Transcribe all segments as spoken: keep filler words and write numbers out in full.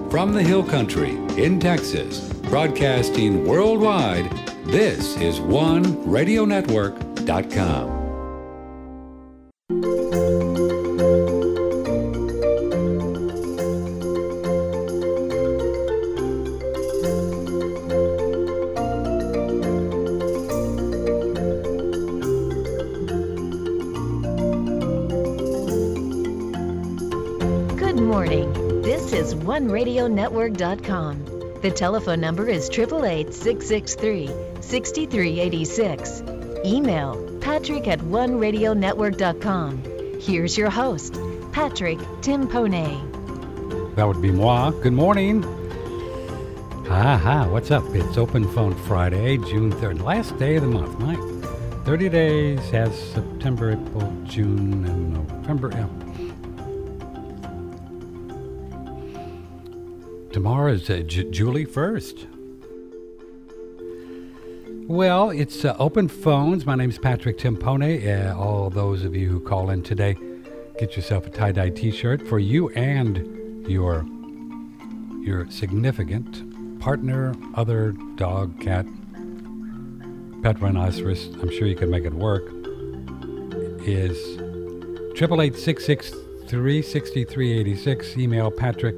From the Hill Country in Texas, broadcasting worldwide, this is one radio network dot com. one radio network dot com. The telephone number is eight eight eight, six six three, six three eight six. Email patrick at one radio network dot com. Here's your host, Patrick Timpone. That would be moi. Good morning. Ha ha, what's up? It's Open Phone Friday, June third, last day of the month. My thirty days has September, April, June, and November. Yeah. Tomorrow is uh, J- Julie first. Well, it's uh, Open Phones. My name is Patrick Timpone. Uh, all those of you who call in today, get yourself a tie-dye t-shirt for you and your your significant partner, other dog, cat, pet rhinoceros. I'm sure you can make it work. Is eight eight eight, six six three, six three eight six. Email Patrick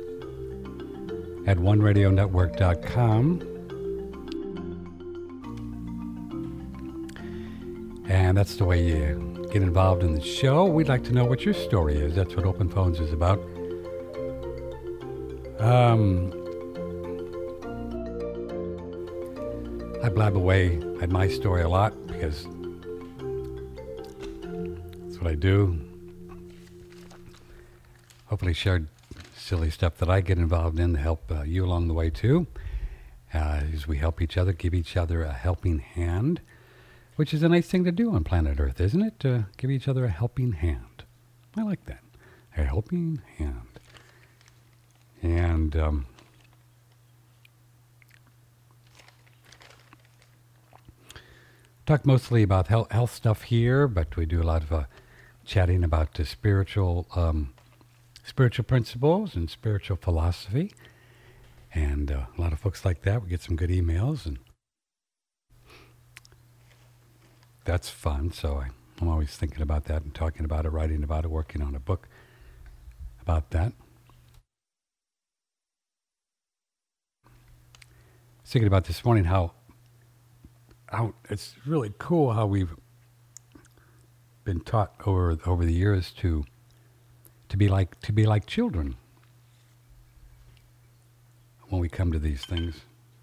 at one radio network dot com. And that's the way you get involved in the show. We'd like to know what your story is. That's what Open Phones is about. Um, I blab away at my story a lot because that's what I do. Hopefully shared silly stuff that I get involved in to help uh, you along the way too, uh, as we help each other, give each other a helping hand, which is a nice thing to do on planet Earth, isn't it? To give each other a helping hand. I like that. A helping hand. And um, talk mostly about health, health stuff here, but we do a lot of uh, chatting about the spiritual um spiritual principles and spiritual philosophy, and uh, a lot of folks like that. We get some good emails, and that's fun. So I, I'm always thinking about that and talking about it, writing about it, working on a book about that. I was thinking about this morning how how it's really cool how we've been taught over over the years to to be like to be like children when we come to these things.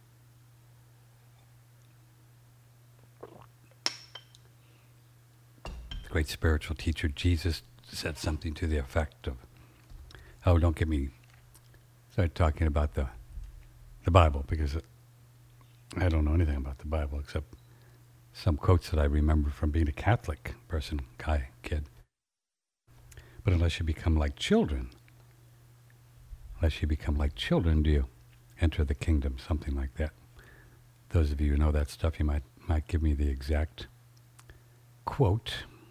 The great spiritual teacher Jesus said something to the effect of, oh, don't get me started talking about the the Bible, because I don't know anything about the Bible except some quotes that I remember from being a Catholic person, guy, kid. But unless you become like children, unless you become like children, do you enter the kingdom? Something like that. Those of you who know that stuff, you might might give me the exact quote.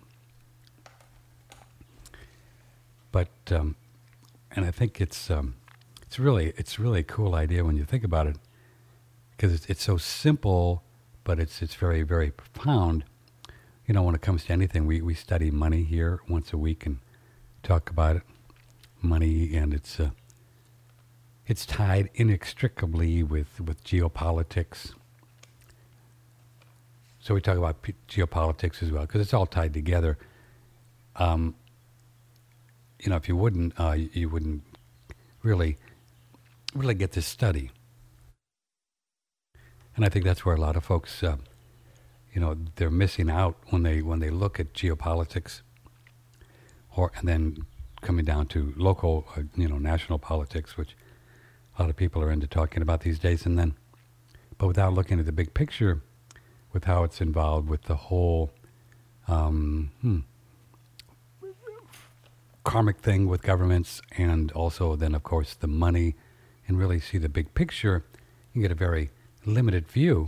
But um, and I think it's um, it's really it's really a cool idea when you think about it, because it's it's so simple, but it's it's very very profound. You know, when it comes to anything, we we study money here once a week and talk about it, money, and it's uh, it's tied inextricably with, with geopolitics. So we talk about p- geopolitics as well, because it's all tied together. Um, you know, if you wouldn't, uh, you, you wouldn't really, really get this study. And I think that's where a lot of folks, uh, you know, they're missing out when they when they look at geopolitics. Or, and then coming down to local, uh, you know, national politics, which a lot of people are into talking about these days, and then, but without looking at the big picture, with how it's involved with the whole um, hmm, karmic thing with governments, and also then, of course, the money, and really see the big picture, you get a very limited view,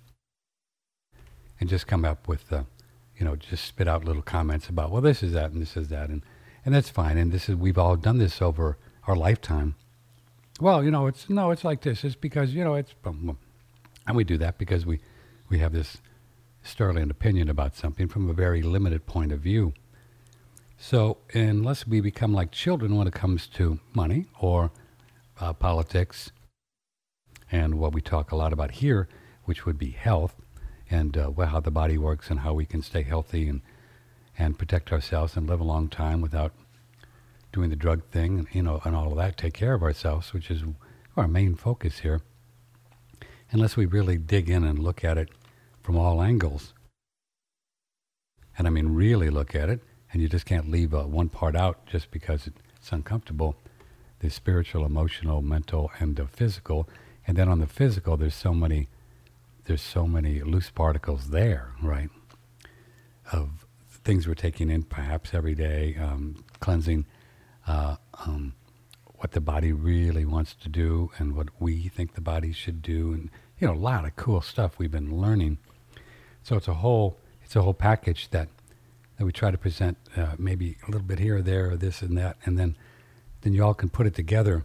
and just come up with the. You know, just spit out little comments about, well, this is that and this is that, and, and that's fine. And this is we've all done this over our lifetime, well, you know, it's no, it's like this. It's because you know, it's and we do that because we we have this sterling opinion about something from a very limited point of view. So unless we become like children when it comes to money or uh, politics and what we talk a lot about here, which would be health and uh, well, how the body works and how we can stay healthy and and protect ourselves and live a long time without doing the drug thing, and, you know, and all of that, take care of ourselves, which is our main focus here. Unless we really dig in and look at it from all angles, and I mean really look at it, and you just can't leave uh, one part out just because it's uncomfortable, the spiritual, emotional, mental, and the physical. And then on the physical, there's so many, there's so many loose particles there, right, of things we're taking in perhaps every day, um, cleansing uh, um, what the body really wants to do and what we think the body should do, and you know, a lot of cool stuff we've been learning. So it's a whole, it's a whole package that that we try to present, uh, maybe a little bit here or there, or this and that, and then then you all can put it together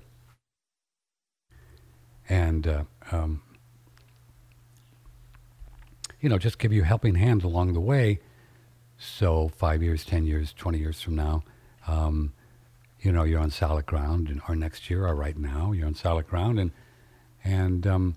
and uh, um, you know, just give you a helping hand along the way. So five years, ten years, twenty years from now, um, you know, you're on solid ground, and, or next year, or right now, you're on solid ground, and and um,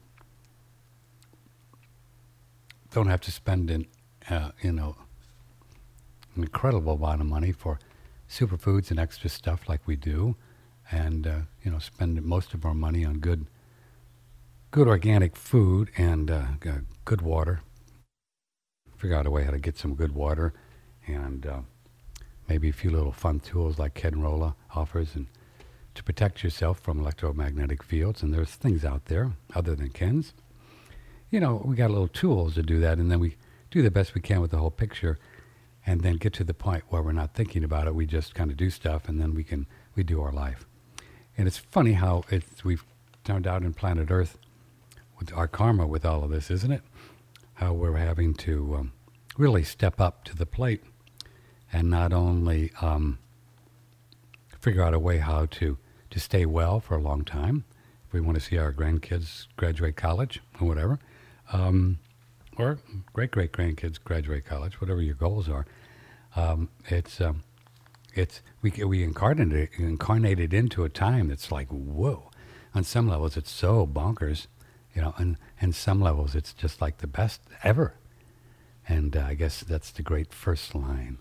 don't have to spend an, uh, you know, an incredible amount of money for superfoods and extra stuff like we do, and uh, you know, spend most of our money on good, good organic food and uh, g- good water. Figure out a way how to get some good water, and uh, maybe a few little fun tools like Kenrola offers, and to protect yourself from electromagnetic fields. And there's things out there other than Ken's. You know, we got little tools to do that, and then we do the best we can with the whole picture, and then get to the point where we're not thinking about it. We just kind of do stuff, and then we can we do our life. And it's funny how it's we've turned out in planet Earth with our karma with all of this, isn't it? How we're having to um, really step up to the plate and not only um, figure out a way how to, to stay well for a long time, if we want to see our grandkids graduate college or whatever, um, or great-great-grandkids graduate college, whatever your goals are. Um, it's um, it's we we incarnated incarnated into a time that's like, whoa. On some levels, it's so bonkers. You know, and, and some levels, it's just like the best ever. And uh, I guess that's the great first line.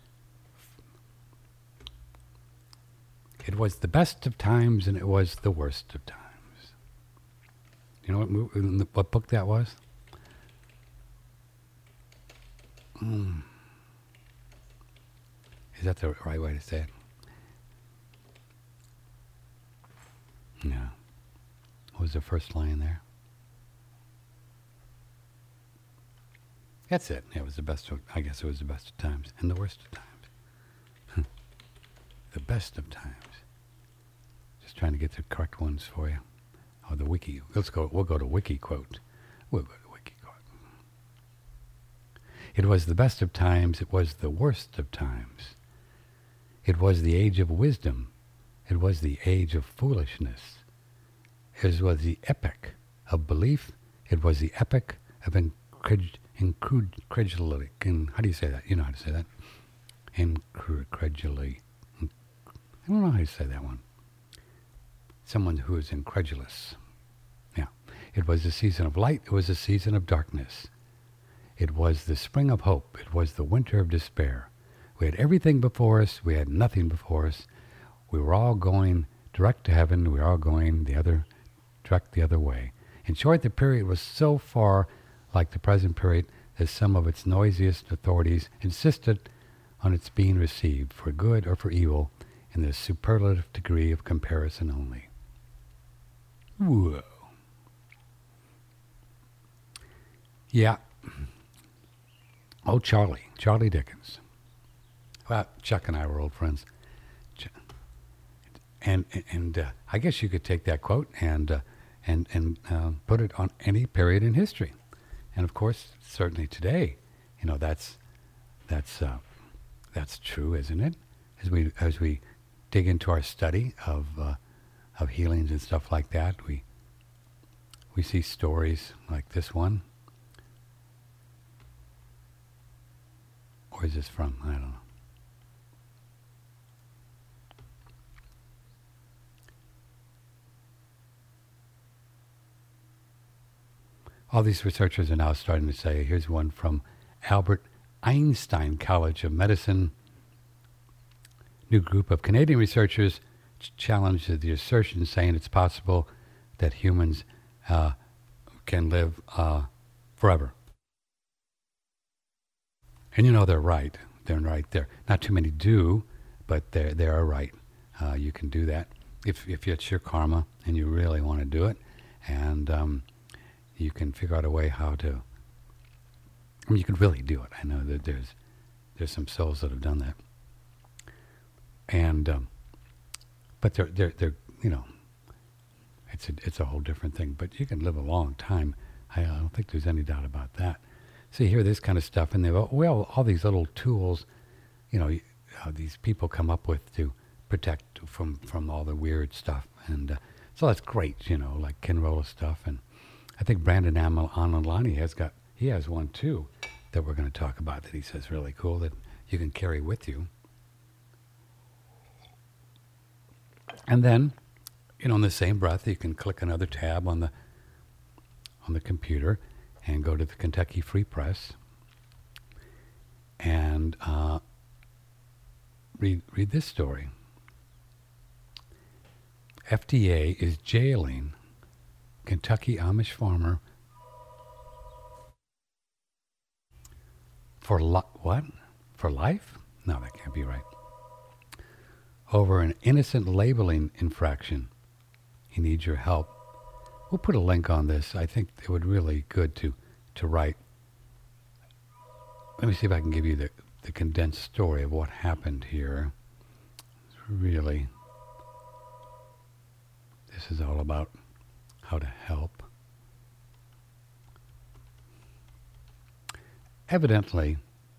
It was the best of times, and it was the worst of times. You know what, mo- what book that was? Mm. Is that the right way to say it? Yeah. What was the first line there? That's it. It was the best of, I guess it was the best of times and the worst of times. The best of times. Just trying to get the correct ones for you. Oh, the wiki. Let's go. We'll go to wiki quote. We'll go to wiki quote. It was the best of times. It was the worst of times. It was the age of wisdom. It was the age of foolishness. It was the epoch of belief. It was the epoch of incredulity. Incredulity. How do you say that? You know how to say that. Incredulity. I don't know how to say that one. Someone who is incredulous. Yeah. It was the season of light. It was the season of darkness. It was the spring of hope. It was the winter of despair. We had everything before us. We had nothing before us. We were all going direct to heaven. We were all going the other, direct the other way. In short, the period was so far like the present period, as some of its noisiest authorities insisted on its being received for good or for evil in the superlative degree of comparison only. Whoa. Yeah. Oh, Charlie. Charlie Dickens. Well, Chuck and I were old friends. And and uh, I guess you could take that quote and uh, and and uh, put it on any period in history. And of course, certainly today, you know, that's that's uh, that's true, isn't it? As we as we dig into our study of uh, of healings and stuff like that. We we see stories like this one. Where is this from? I don't know. All these researchers are now starting to say, here's one from Albert Einstein College of Medicine. New group of Canadian researchers ch- challenged the assertion, saying it's possible that humans uh, can live uh, forever. And you know they're right. They're right there. Not too many do, but they they are right. Uh, you can do that if if it's your karma and you really want to do it, and um, you can figure out a way how to. I mean, you can really do it. I know that there's there's some souls that have done that, and um, but they're they're they're you know, it's a it's a whole different thing. But you can live a long time. I, I don't think there's any doubt about that. So you hear this kind of stuff, and they well, all these little tools, you know, uh, these people come up with to protect from, from all the weird stuff, and uh, so that's great, you know, like Ken Rolla stuff, and I think Brandon Amal- Anilani has got he has one too that we're going to talk about that he says really cool that you can carry with you, and then, you know, in the same breath, you can click another tab on the on the computer. And go to the Kentucky Free Press and uh, read read this story. F D A is jailing Kentucky Amish farmer for li- what? For life? No, that can't be right. Over an innocent labeling infraction. He needs your help. We'll put a link on this. I think it would really good to, to write. Let me see if I can give you the, the condensed story of what happened here. It's really, this is all about how to help. Evidently,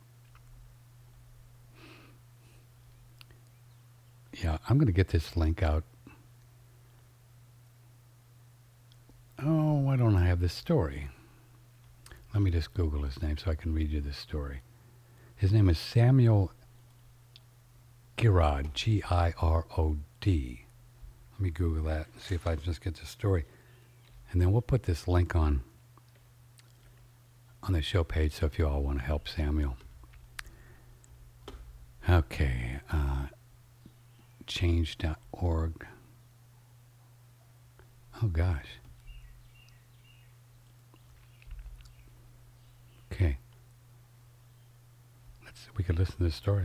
yeah, I'm going to get this link out. Oh, why don't I have this story? Let me just Google his name so I can read you this story. His name is Samuel Girod, G I R O D. Let me Google that and see if I can just get the story. And then we'll put this link on on the show page, so if you all want to help Samuel. Okay, uh, change dot org. Oh, gosh. Okay. Let's. We could listen to this story.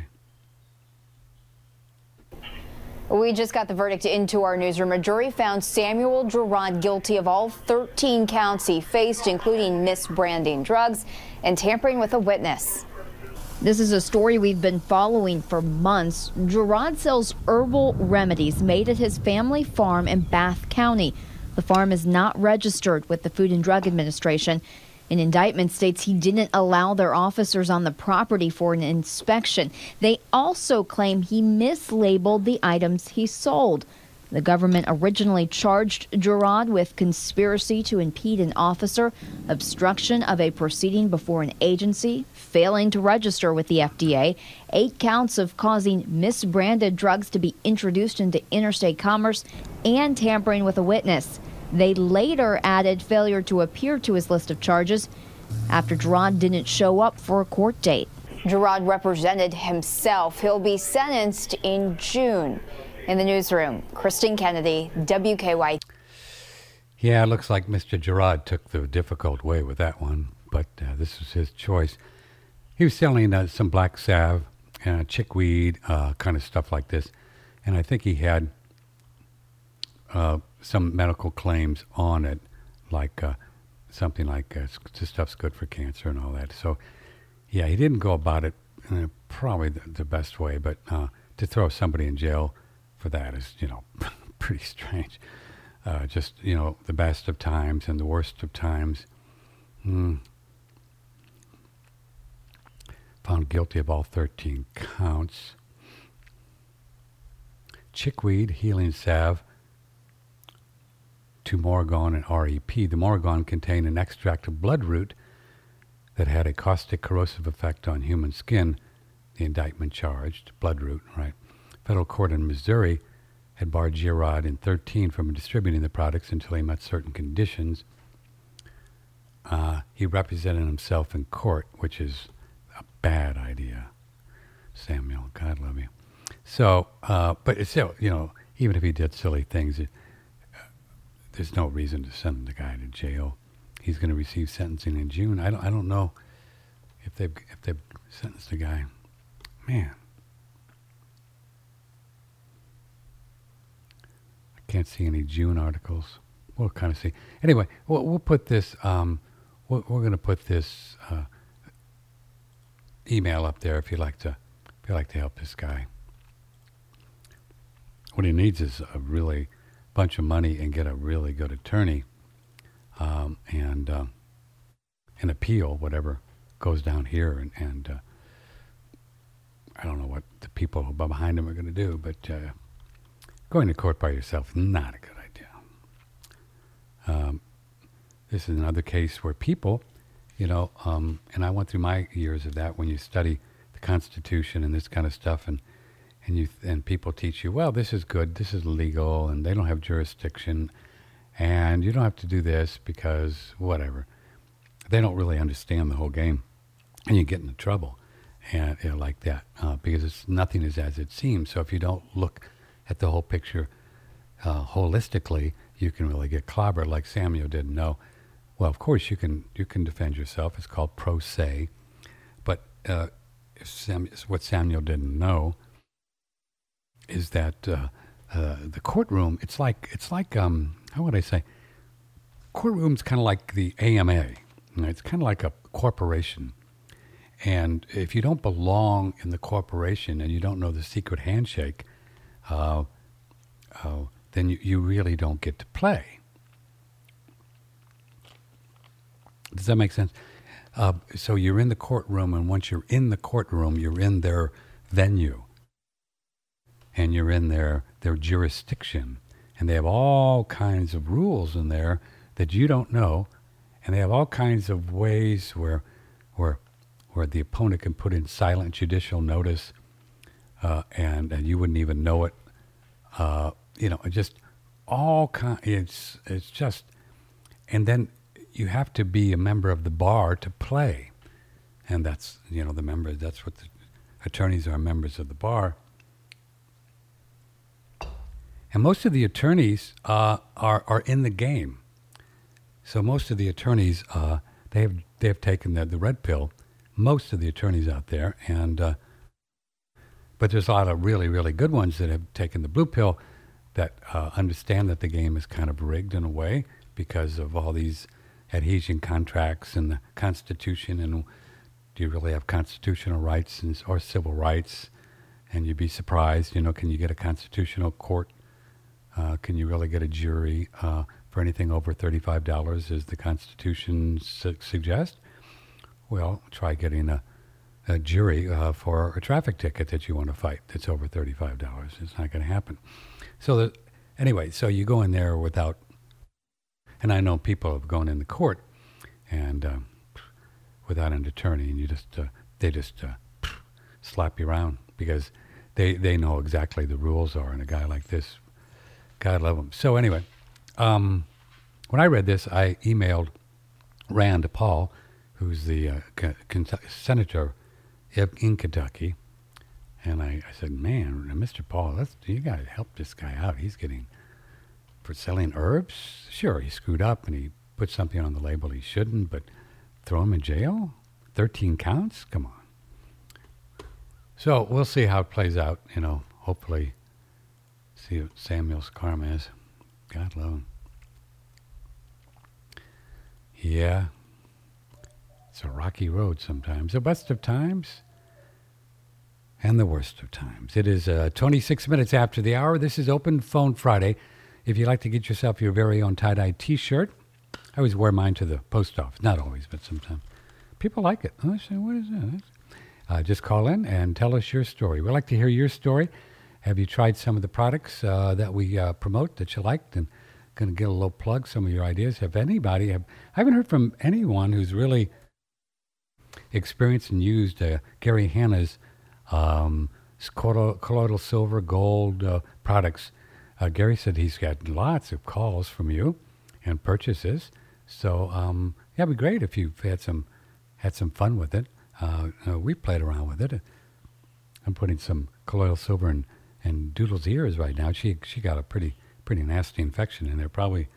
We just got the verdict into our newsroom. A jury found Samuel Girod guilty of all thirteen counts he faced, including misbranding drugs and tampering with a witness. This is a story we've been following for months. Girod sells herbal remedies made at his family farm in Bath County. The farm is not registered with the Food and Drug Administration. An indictment states he didn't allow their officers on the property for an inspection. They also claim he mislabeled the items he sold. The government originally charged Girod with conspiracy to impede an officer, obstruction of a proceeding before an agency, failing to register with the F D A, eight counts of causing misbranded drugs to be introduced into interstate commerce, and tampering with a witness. They later added failure to appear to his list of charges after Girod didn't show up for a court date. Girod represented himself. He'll be sentenced in June. In the newsroom, Christine Kennedy, W K Y. Yeah, it looks like Mister Girod took the difficult way with that one, but uh, this was his choice. He was selling uh, some black salve, uh, chickweed, uh, kind of stuff like this, and I think he had uh, some medical claims on it, like uh, something like uh, this stuff's good for cancer and all that. So, yeah, he didn't go about it uh, probably the, the best way, but uh, to throw somebody in jail for that is, you know, pretty strange. Uh, just, you know, the best of times and the worst of times. Mm. Found guilty of all thirteen counts. Chickweed healing salve to Morgon and R E P. The Morgon contained an extract of bloodroot that had a caustic corrosive effect on human skin. The indictment charged bloodroot, right? Federal court in Missouri had barred Girard in thirteen from distributing the products until he met certain conditions. Uh, he represented himself in court, which is a bad idea. Samuel, God love you. So, uh, but it's still, you know, even if he did silly things, it, uh, there's no reason to send the guy to jail. He's going to receive sentencing in June. I don't, I don't know if they've if they've sentenced the guy. Man, I can't see any June articles. We'll kind of see. Anyway, we'll, we'll put this. Um, we're we're going to put this uh, email up there if you like to. If you like to help this guy. What he needs is a really bunch of money and get a really good attorney, um, and uh, an appeal, whatever goes down here, and, and uh, I don't know what the people behind him are going to do, but uh, going to court by yourself, not a good idea. Um, this is another case where people, you know, um, and I went through my years of that when you study the Constitution and this kind of stuff, and and you th- and people teach you, well, this is good, this is legal, and they don't have jurisdiction, and you don't have to do this because whatever. They don't really understand the whole game, and you get into trouble, and you know, like that, uh, because it's nothing is as it seems. So if you don't look at the whole picture uh, holistically, you can really get clobbered, like Samuel didn't know. Well, of course you can you can defend yourself. It's called pro se, but uh, if Sam, what Samuel didn't know is that uh, uh, the courtroom. It's like it's like um, how would I say? Courtroom's kind of like the A M A. You know, it's kind of like a corporation, and if you don't belong in the corporation and you don't know the secret handshake, uh, uh, then you, you really don't get to play. Does that make sense? Uh, so you're in the courtroom, and once you're in the courtroom, you're in their venue, and you're in their, their jurisdiction. And they have all kinds of rules in there that you don't know, and they have all kinds of ways where where, where the opponent can put in silent judicial notice, uh, and, and you wouldn't even know it. Uh, you know, just all kind. It's it's just, and then you have to be a member of the bar to play, and that's you know the members. That's what the attorneys are, members of the bar. And most of the attorneys uh, are are in the game. So most of the attorneys uh, they have they have taken the, the red pill. Most of the attorneys out there, and uh, but there's a lot of really really good ones that have taken the blue pill, that uh, understand that the game is kind of rigged in a way because of all these adhesion contracts and the Constitution, and do you really have constitutional rights and, or civil rights? And you'd be surprised, you know, can you get a constitutional court? Uh, can you really get a jury uh, for anything over thirty-five dollars, as the Constitution su- suggests? Well, try getting a, a jury uh, for a traffic ticket that you want to fight that's over thirty-five dollars. It's not going to happen. So the, anyway, so you go in there without, and I know people have gone in the court and um, without an attorney, and you just uh, they just uh, slap you around because they, they know exactly the rules are, and a guy like this, God love him. So anyway, um, when I read this, I emailed Rand Paul, who's the uh, K- K- senator in Kentucky, and I, I said, man, Mister Paul, let's, you got to help this guy out. He's getting, for selling herbs, sure, he screwed up and he put something on the label he shouldn't, but throw him in jail? thirteen counts? Come on. So we'll see how it plays out, you know, hopefully. See what Samuel's karma is. God love him. Yeah. It's a rocky road sometimes. The best of times and the worst of times. It is uh, twenty-six minutes after the hour. This is Open Phone Friday. If you'd like to get yourself your very own tie-dye T-shirt, I always wear mine to the post office. Not always, but sometimes. People like it. I say, what is that? Uh, just call in and tell us your story. We'd like to hear your story. Have you tried some of the products uh, that we uh, promote that you liked, and going to get a little plug, some of your ideas. If anybody, have, I haven't heard from anyone who's really experienced and used uh, Gary Hanna's um, colloidal, colloidal silver gold uh, products. Uh, Gary said he's got lots of calls from you and purchases. So um, yeah, it'd be great if you've had some had some fun with it. Uh, uh, we played around with it. I'm putting some colloidal silver in, in Doodle's ears right now. She she got a pretty pretty nasty infection in there. Probably,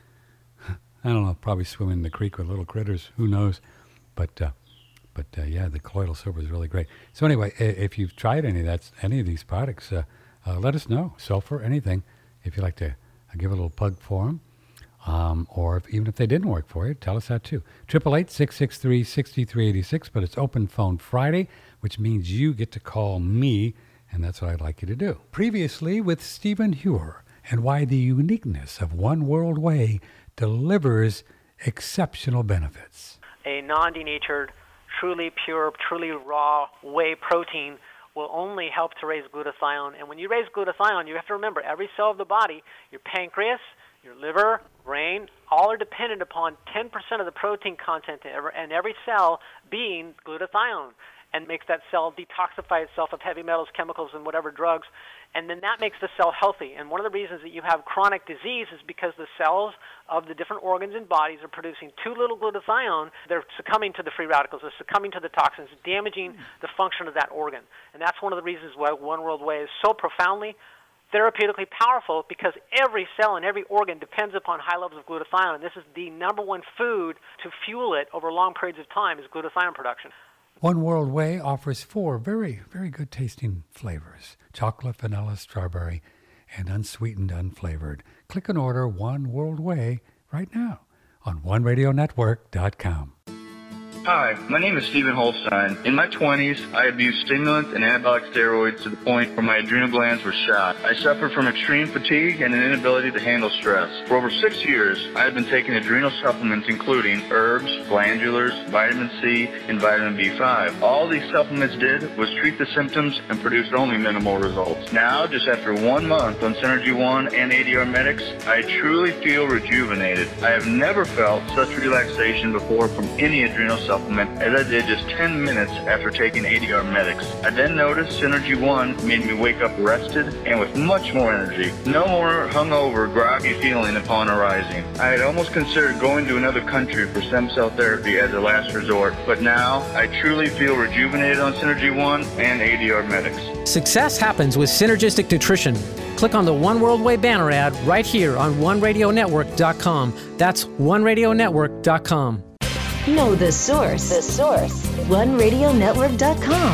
I don't know, probably swimming in the creek with little critters. Who knows? But uh, but uh, yeah, the colloidal silver is really great. So anyway, if you've tried any of that, any of these products, uh, uh, let us know. Sulfur, anything. If you'd like to uh, give a little plug for them. Um, or if, even if they didn't work for you, tell us that too. eight eight eight, six six three, six three eight six, but it's Open Phone Friday, which means you get to call me, and that's what I'd like you to do. Previously with Stephen Huer, and why the uniqueness of One World Whey delivers exceptional benefits. A non-denatured, truly pure, truly raw whey protein will only help to raise glutathione. And when you raise glutathione, you have to remember every cell of the body, your pancreas, your liver, brain, all are dependent upon ten percent of the protein content and every cell being glutathione, and makes that cell detoxify itself of heavy metals, chemicals, and whatever drugs, and then that makes the cell healthy. And one of the reasons that you have chronic disease is because the cells of the different organs and bodies are producing too little glutathione. They're succumbing to the free radicals, they're succumbing to the toxins, damaging the function of that organ. And that's one of the reasons why One World Whey is so profoundly therapeutically powerful, because every cell and every organ depends upon high levels of glutathione, and this is the number one food to fuel it over long periods of time is glutathione production. One World Whey offers four very, very good tasting flavors: chocolate, vanilla, strawberry, and unsweetened, unflavored. Click and order One World Whey right now on one radio network dot com. Hi, my name is Stephen Holstein. In my twenties, I abused stimulants and anabolic steroids to the point where my adrenal glands were shot. I suffered from extreme fatigue and an inability to handle stress. For over six years, I had been taking adrenal supplements including herbs, glandulars, vitamin C, and vitamin B five. All these supplements did was treat the symptoms and produced only minimal results. Now, just after one month on Synergy One and A D R Medics, I truly feel rejuvenated. I have never felt such relaxation before from any adrenal supplement as I did just ten minutes after taking A D R Medics. I then noticed Synergy One made me wake up rested and with much more energy. No more hungover, groggy feeling upon arising. I had almost considered going to another country for stem cell therapy as a last resort, but now I truly feel rejuvenated on Synergy One and A D R Medics. Success happens with synergistic nutrition. Click on the One World Whey banner ad right here on one radio network dot com. That's one radio network dot com. Know the source. The source. one radio network dot com.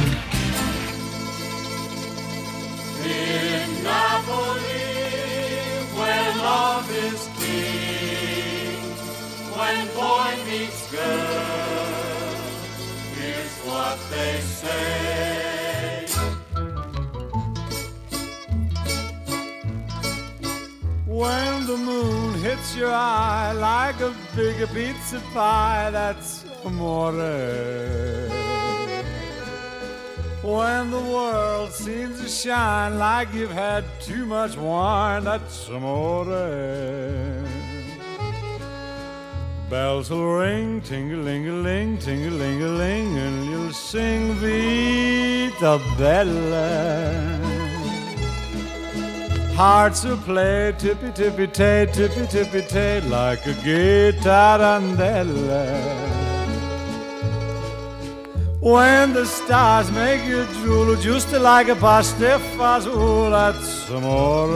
In Napoli, where love is king, when boy meets girl, here's what they say. When the moon hits your eye like a big pizza pie, that's amore. When the world seems to shine like you've had too much wine, that's amore. Bells will ring, ting-a-ling-a-ling, ting-a-ling-a-ling, and you'll sing Vita Bella. Hearts will play tippy-tippy-tay, tippy-tippy-tay, like a gay tarantella. When the stars make you drool, just like a pasta fazool, that's amore.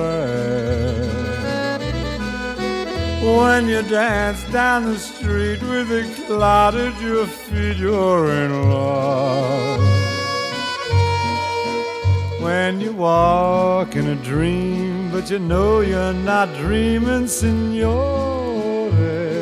When you dance down the street with a cloud at your feet, you're in love. When you walk in a dream, but you know you're not dreaming, signore.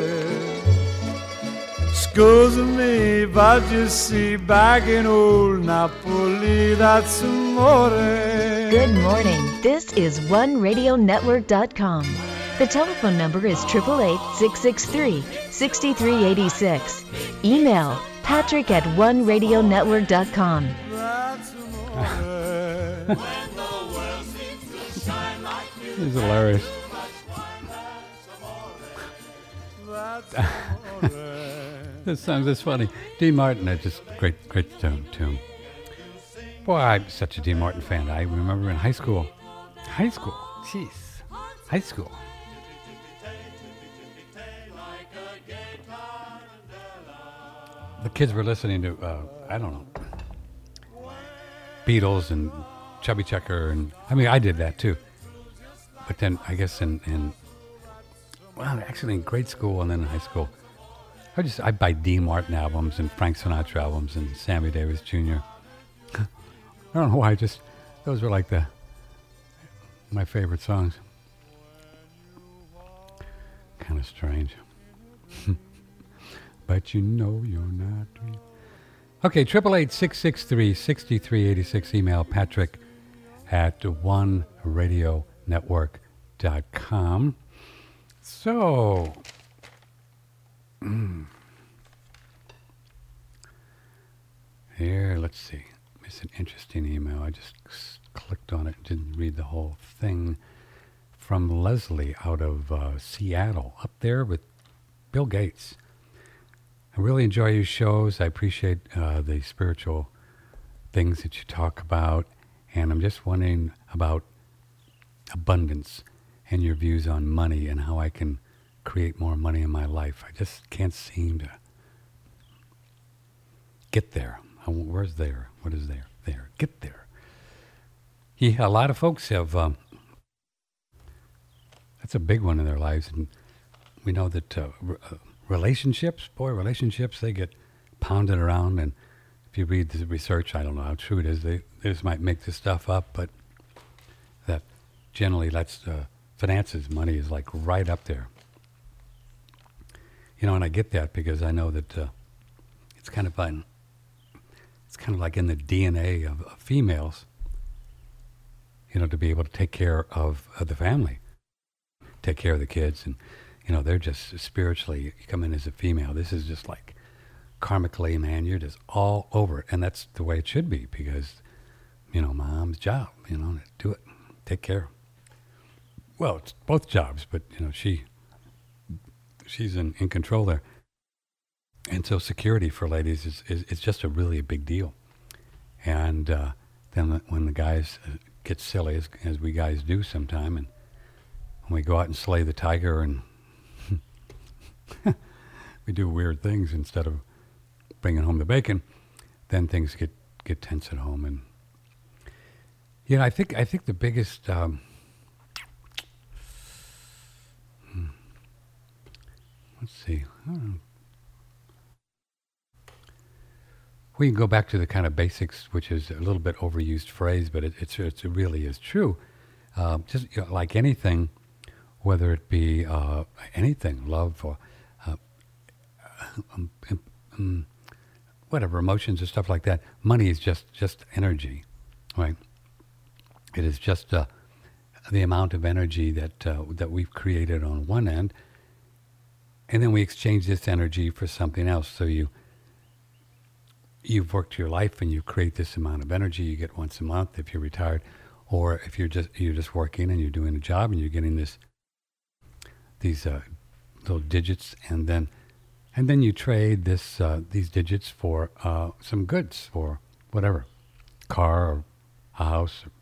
Scusa me, but you see, back in old Napoli, that's amore. Good morning. This is one radio network dot com. The telephone number is eight eight eight, six six three, six three eight six. Email patrick at one radio network dot com. This is hilarious. This song is funny. Dean Martin, that's just great, great tune. tune. Boy, I'm such a Dean Martin fan. I remember in high school. High school? Jeez. High school. The kids were listening to, uh, I don't know, Beatles and Chubby Checker. And I mean, I did that too. But then I guess in, in well, actually in grade school and then in high school, I just, I buy Dean Martin albums and Frank Sinatra albums and Sammy Davis Junior I don't know why, just, those were like the, my favorite songs. Kind of strange. But you know you're not dreaming. Okay, triple eight six six three six three eight six. Email Patrick at one radio network dot com. So, mm, here, let's see. It's an interesting email. I just clicked on it, didn't read the whole thing. From Leslie out of uh, Seattle, up there with Bill Gates. I really enjoy your shows. I appreciate uh, the spiritual things that you talk about. And I'm just wondering about abundance and your views on money and how I can create more money in my life. I just can't seem to get there. Where's there? What is there? There. Get there. Yeah, a lot of folks have... Um, that's a big one in their lives. And we know that... Uh, uh, Relationships, boy, relationships, they get pounded around. And if you read the research, I don't know how true it is. They, they just might make this stuff up, but that generally that's uh, finances, money is like right up there. You know, and I get that because I know that uh, it's kind of fun. It's kind of like in the D N A of, of females, you know, to be able to take care of, of the family, take care of the kids, and you know, they're just spiritually, you come in as a female, this is just like karmically, man, you're just all over it. And that's the way it should be because, you know, mom's job, you know, do it, take care. Well, it's both jobs, but, you know, she, she's in, in control there. And so security for ladies is, is, is just a really a big deal. And uh, then when the guys get silly, as, as we guys do sometime, and when we go out and slay the tiger and we do weird things instead of bringing home the bacon, then things get, get tense at home. And you know, I think I think the biggest um, hmm, let's see, I don't know. We can go back to the kind of basics, which is a little bit overused phrase, but it, it's it's it really is true. Uh, just you know, like anything, whether it be uh, anything, love or Um, um, whatever, emotions or stuff like that. Money is just, just energy, right? It is just uh, the amount of energy that uh, that we've created on one end, and then we exchange this energy for something else. So you you've worked your life and you create this amount of energy you get once a month if you're retired, or if you're just you're just working and you're doing a job and you're getting this these uh, little digits, and then. And then you trade this uh, these digits for uh, some goods, for whatever, car or a house, or,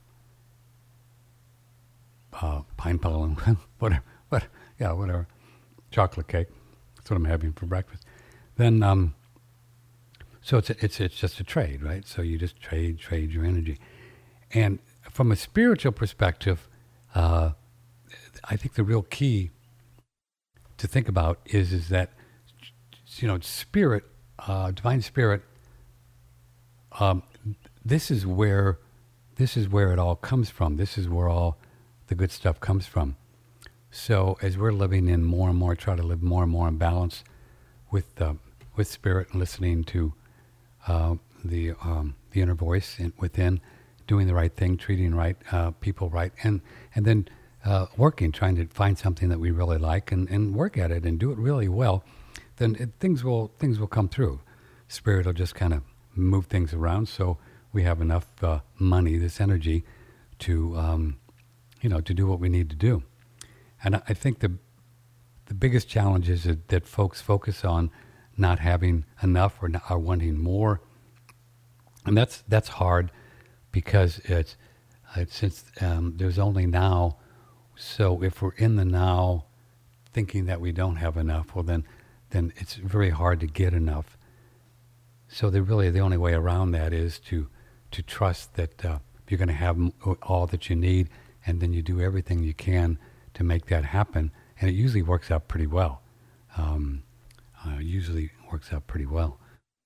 uh, pine pollen, whatever, what, yeah, whatever, chocolate cake. That's what I'm having for breakfast. Then, um, so it's a, it's it's just a trade, right? So you just trade trade your energy, and from a spiritual perspective, uh, I think the real key to think about is is that. You know, spirit, uh, divine spirit. Um, this is where, this is where it all comes from. This is where all the good stuff comes from. So as we're living in more and more, try to live more and more in balance with uh, with spirit, and listening to uh, the um, the inner voice in, within, doing the right thing, treating right uh, people right, and and then uh, working, trying to find something that we really like, and, and work at it and do it really well. Then it, things will things will come through. Spirit will just kind of move things around, so we have enough uh, money, this energy, to um, you know, to do what we need to do. And I, I think the the biggest challenge is that, that folks focus on not having enough or not, are wanting more, and that's that's hard because it's, it's since um, there's only now. So if we're in the now, thinking that we don't have enough, well then, then it's very hard to get enough. So the really the only way around that is to to trust that uh, you're going to have m- all that you need, and then you do everything you can to make that happen, and it usually works out pretty well. Um, uh, usually works out pretty well.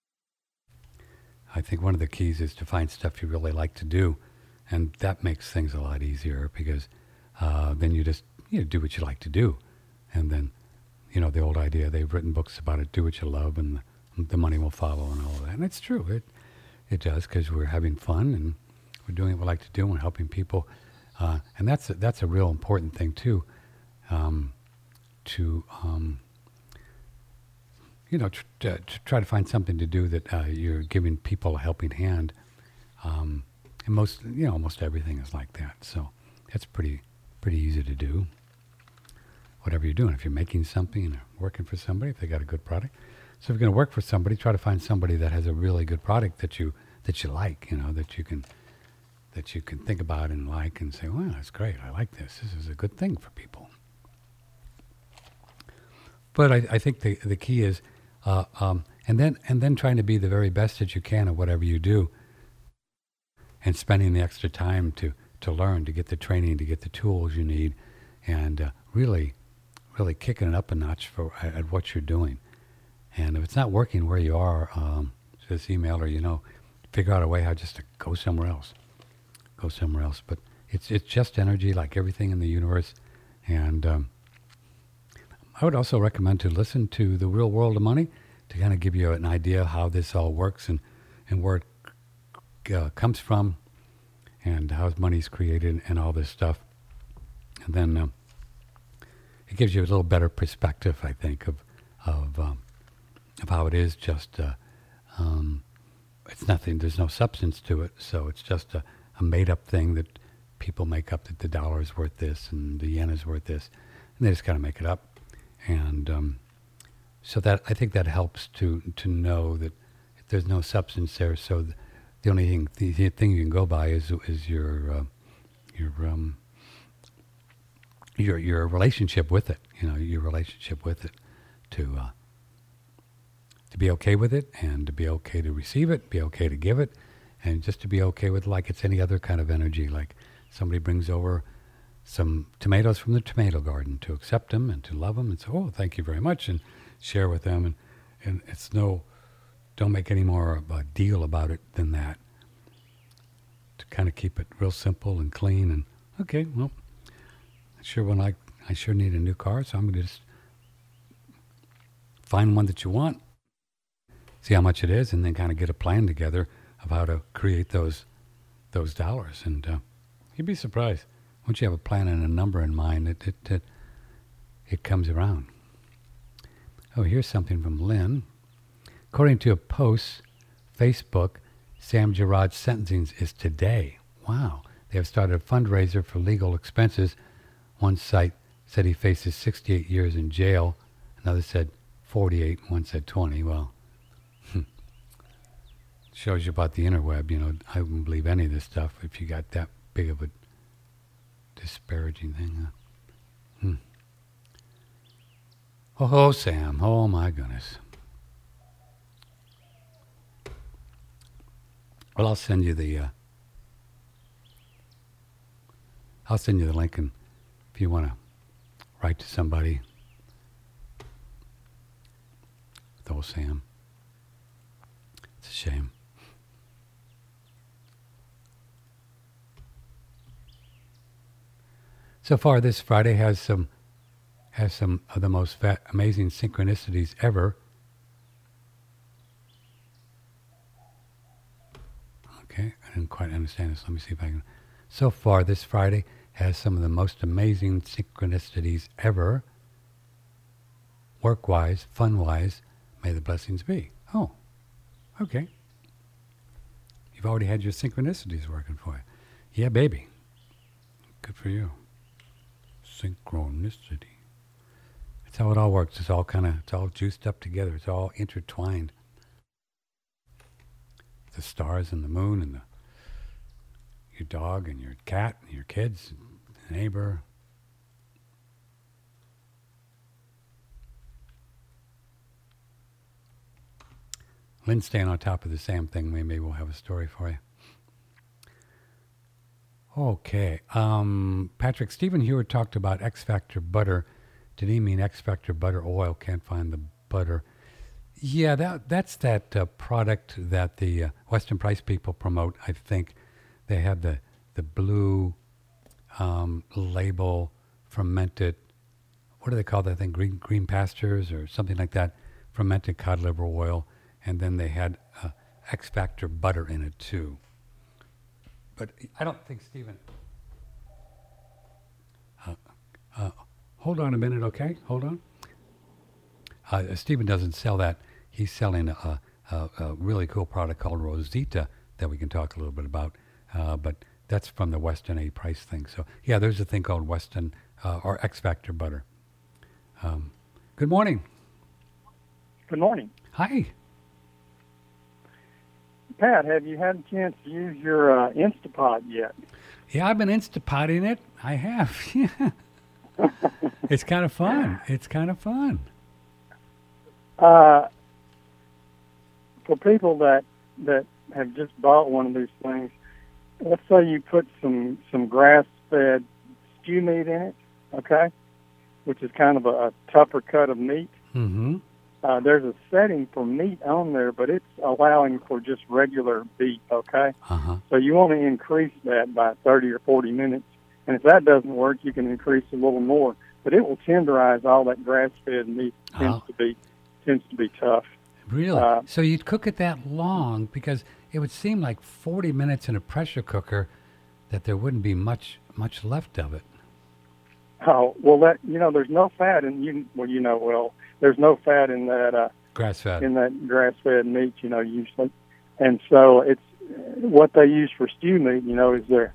I think one of the keys is to find stuff you really like to do, and that makes things a lot easier because uh, then you just you know, do what you like to do, and then you know the old idea, they've written books about it, do what you love and the, the money will follow and all of that, and it's true, it it does, because we're having fun and we're doing what we like to do and we're helping people, uh, and that's a, that's a real important thing too, um, to um, you know tr- to, to try to find something to do that uh, you're giving people a helping hand, um, and most you know almost everything is like that, so that's pretty pretty easy to do. Whatever you're doing, if you're making something or working for somebody, if they got a good product. So if you're going to work for somebody, try to find somebody that has a really good product that you that you like, you know, that you can that you can think about and like and say, well, that's great, I like this. This is a good thing for people. But I, I think the the key is, uh, um, and then and then trying to be the very best that you can at whatever you do, and spending the extra time to to learn, to get the training, to get the tools you need, and uh, really. really kicking it up a notch for at, at what you're doing. And if it's not working where you are, um, just email or, you know, figure out a way how just to go somewhere else. Go somewhere else. But it's it's just energy like everything in the universe. And um, I would also recommend to listen to The Real World of Money to kind of give you an idea how this all works and, and where it uh, comes from and how money's created and all this stuff. And then... Um, It gives you a little better perspective, I think, of of um, of how it is. Just uh, um, it's nothing. There's no substance to it, so it's just a, a made-up thing that people make up. That the dollar is worth this and the yen is worth this, and they just kind of make it up. And um, so that I think that helps to to know that there's no substance there. So the, the only thing the thing you can go by is is your uh, your um, your your relationship with it, you know, your relationship with it, to uh, to be okay with it, and to be okay to receive it, be okay to give it, and just to be okay with it like it's any other kind of energy. Like somebody brings over some tomatoes from the tomato garden, to accept them and to love them and say, oh, thank you very much, and share with them. And, and it's no, don't make any more of a deal about it than that. To kind of keep it real simple and clean and, okay, well, Sure, when I I sure need a new car, so I'm going to just find one that you want, see how much it is, and then kind of get a plan together of how to create those those dollars. And uh, you'd be surprised. Once you have a plan and a number in mind, it it it, it comes around. Oh, here's something from Lynn. According to a post, Facebook, Sam Gerard's sentencing is today. Wow. They have started a fundraiser for legal expenses. One site said he faces sixty-eight years in jail. Another said forty-eight. One said twenty. Well, hmm. Shows you about the interweb. You know, I wouldn't believe any of this stuff if you got that big of a disparaging thing. Huh? Hmm. Oh, Sam. Oh, my goodness. Well, I'll send you the... Uh, I'll send you the link, and if you want to write to somebody with old Sam, it's a shame. So far, this Friday has some has some of the most fa- amazing synchronicities ever. Okay, I didn't quite understand this. Let me see if I can. So far, this Friday has some of the most amazing synchronicities ever. Work-wise, fun-wise, may the blessings be. Oh, okay. You've already had your synchronicities working for you. Yeah, baby. Good for you. Synchronicity. That's how it all works. It's all kind of, it's all juiced up together. It's all intertwined. The stars and the moon and the, your dog and your cat and your kids, and the neighbor. Lynn's staying on top of the same thing. Maybe we'll have a story for you. Okay. Um, Patrick, Stephen Hewitt talked about X Factor butter. Did he mean X Factor butter oil? Can't find the butter. Yeah, that that's that uh, product that the uh, Weston Price people promote. I think they have the the blue um, label fermented. What do they call that thing? Green green pastures or something like that. Fermented cod liver oil, and then they had uh, X Factor butter in it too. But I don't think Stephen. Uh, uh, hold on a minute, okay? Hold on. Uh, Stephen doesn't sell that. He's selling a, a, a really cool product called Rosita that we can talk a little bit about. Uh, but that's from the Weston A. Price thing. So, yeah, there's a thing called Weston uh, or X Factor butter. Um, good morning. Good morning. Hi. Pat, have you had a chance to use your uh, Instapot yet? Yeah, I've been Instapotting it. I have. Yeah. It's kind of fun. It's kind of fun. Uh, for people that that have just bought one of these things, let's say you put some, some grass-fed stew meat in it, okay, which is kind of a, a tougher cut of meat. Mm-hmm. Uh, there's a setting for meat on there, but it's allowing for just regular beef, okay? Uh-huh. So you want to increase that by thirty or forty minutes. And if that doesn't work, you can increase a little more. But it will tenderize all that grass-fed meat. Tends Oh. to be tends to be tough. Really? Uh, So you'd cook it that long because it would seem like forty minutes in a pressure cooker that there wouldn't be much much left of it. Oh, well, that you know, there's no fat in you. Well, you know, well, there's no fat in that uh, Grass-fed. in that grass-fed meat. You know, usually, and so it's what they use for stew meat. You know, is their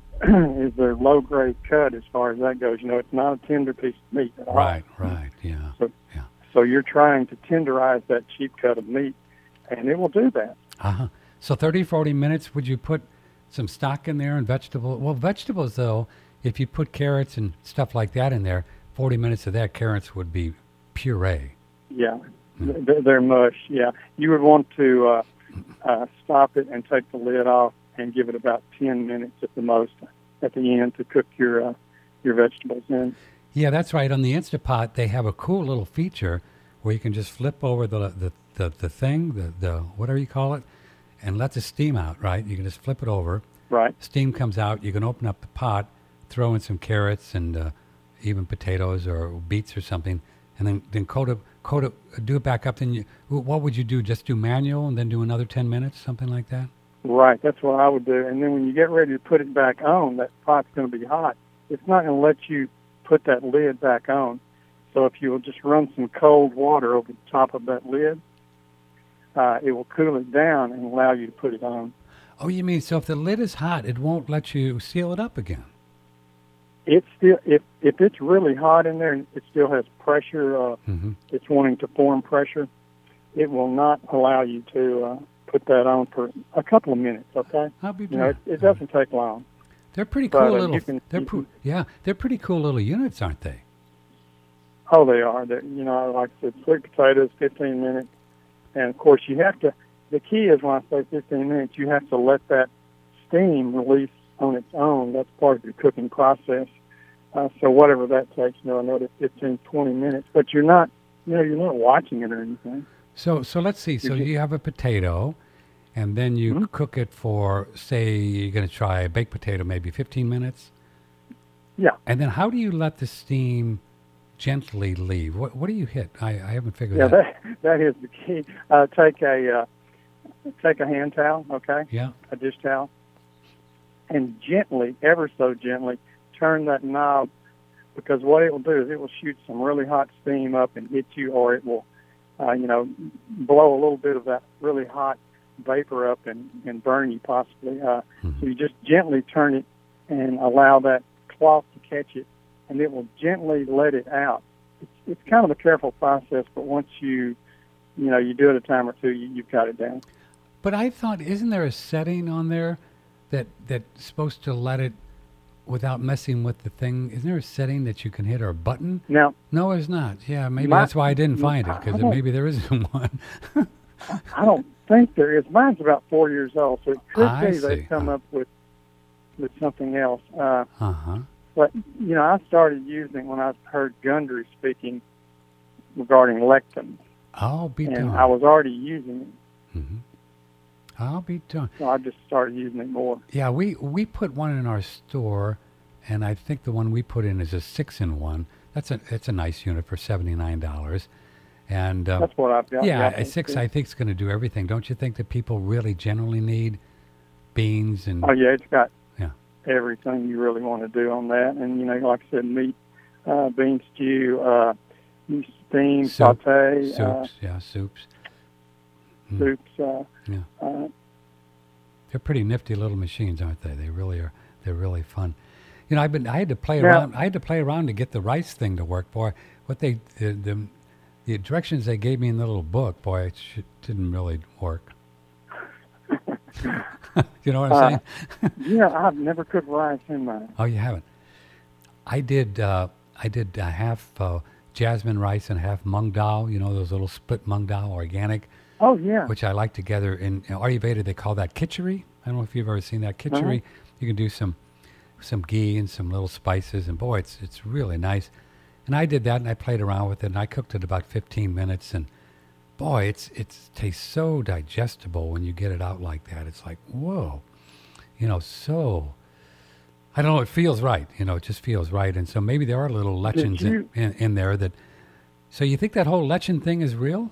is their low-grade cut as far as that goes. You know, it's not a tender piece of meat at all. Right, right, yeah. So, yeah. so you're trying to tenderize that cheap cut of meat, and it will do that. Uh-huh. So thirty, forty minutes, would you put some stock in there and vegetable? Well, vegetables, though, if you put carrots and stuff like that in there, forty minutes of that, carrots would be puree. Yeah, Mm. Th- they're mush. Yeah, you would want to uh, uh, stop it and take the lid off and give it about ten minutes at the most at the end to cook your uh, your vegetables in. Yeah, that's right. On the Instapot, they have a cool little feature where you can just flip over the the, the, the thing, the, the whatever you call it, and let the steam out, right? You can just flip it over. Right. Steam comes out. You can open up the pot, throw in some carrots and uh, even potatoes or beets or something, and then, then coat it, coat it, do it back up. Then you, what would you do? Just do manual and then do another ten minutes, something like that? Right, that's what I would do. And then when you get ready to put it back on, that pot's going to be hot. It's not going to let you put that lid back on. So if you will just run some cold water over the top of that lid, uh, it will cool it down and allow you to put it on. Oh, you mean, so if the lid is hot, it won't let you seal it up again? It's still, if if it's really hot in there and it still has pressure, uh, Mm-hmm. it's wanting to form pressure, it will not allow you to uh, put that on for a couple of minutes, okay? I'll be You know, it, doing it doesn't take long. They're pretty But, cool uh, little. you can- they're you pro- can- yeah, they're pretty cool little units, aren't they? Oh, they are. They're, you know, like I said, sweet potatoes, fifteen minutes. And, of course, you have to, the key is when I say fifteen minutes, you have to let that steam release on its own. That's part of your cooking process. Uh, so whatever that takes, you know, another fifteen, twenty minutes. But you're not, you know, you're not watching it or anything. So, so let's see. So You're just- you have a potato, and then you Mhm. cook it for, say, you're going to try a baked potato, maybe fifteen minutes. Yeah. And then how do you let the steam gently leave? What What do you hit? I, I haven't figured Yeah, that. that, that is the key. Uh, take a uh, take a hand towel, okay, Yeah. a dish towel, and gently, ever so gently, turn that knob, because what it will do is it will shoot some really hot steam up and hit you, or it will, uh, you know, blow a little bit of that really hot vapor up and, and burn you possibly. Uh, Mhm. So you just gently turn it and allow that cloth to catch it, and it will gently let it out. It's it's kind of a careful process, but once you, you know, you do it a time or two, you, you've got it down. But I thought, isn't there a setting on there that that's supposed to let it, without messing with the thing? Isn't there a setting that you can hit or a button? No. No, there's not. Yeah, maybe My, that's why I didn't find it, because maybe there isn't one. I don't think there is. Mine's about four years old, so it could I be they've see. come Uh. up with with something else. Uh, Uh-huh. but, you know, I started using it when I heard Gundry speaking regarding lectins, I'll be and darned. I was already using it, Mm-hmm. I'll be darned. so I just started using it more. Yeah, we, we put one in our store, and I think the one we put in is a six-in-one. That's a it's a nice unit for seventy-nine dollars. And um, That's what I've got. yeah, got a six too. I think is going to do everything. Don't you think that people really generally need beans and Oh, yeah, it's got yeah. everything you really want to do on that. And, you know, like I said, meat, uh, bean stew, uh, you steam, Soup, saute, soups? uh, yeah, soups. Mm. soups. Uh, Yeah, uh, they're pretty nifty little machines, aren't they? They really are. They're really fun. You know, I've been I had to play Yeah. around. I had to play around to get the rice thing to work. Boy, what they the the, the directions they gave me in the little book, boy, it sh- didn't really work. You know what I'm Uh, saying? yeah, I've never cooked rice in mine. Oh, you haven't. I did. Uh, I did uh, half uh, jasmine rice and half mung dal. You know those little split mung dal, organic, Oh, yeah. which I like together. In, in Ayurveda, they call that khichdi. I don't know if you've ever seen that khichdi. Uh-huh. You can do some some ghee and some little spices, and boy, it's it's really nice. And I did that, and I played around with it, and I cooked it about fifteen minutes, and boy, it's it's tastes so digestible when you get it out like that. It's like, whoa, you know, so I don't know, it feels right. You know, it just feels right. And so maybe there are little lechons in, you- in, in there that. So you think that whole lechin thing is real?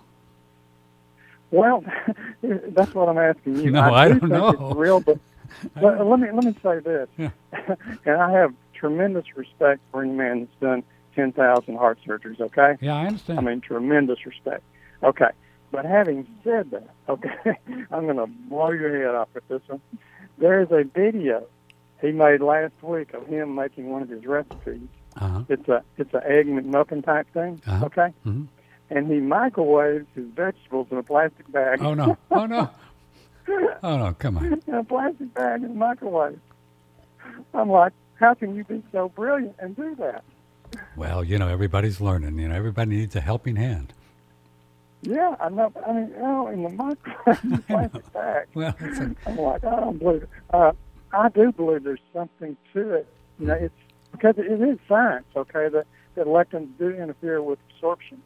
Well, that's what I'm asking you. No, I, I do don't think know. It's real, but, but let me let me say this, Yeah. and I have tremendous respect for any man that's done ten thousand heart surgeries. Okay, Yeah, I understand. I mean tremendous respect. Okay, but having said that, okay, I'm going to blow your head off with this one. There is a video he made last week of him making one of his recipes. uh-huh. It's a it's an egg McMuffin type thing. Uh-huh. Okay. Mhm. And he microwaves his vegetables in a plastic bag. Oh, no. Oh, no. Oh, no. Come on. In a plastic bag in the microwave. I'm like, how can you be so brilliant and do that? Well, you know, everybody's learning. You know, everybody needs a helping hand. Yeah, I know. I mean, you know, in the microwave, in the plastic bag. Well, it's a, I'm like, I don't believe it. Uh, I do believe there's something to it. You know, it's because it is science, okay, that, that lectins do interfere with absorption.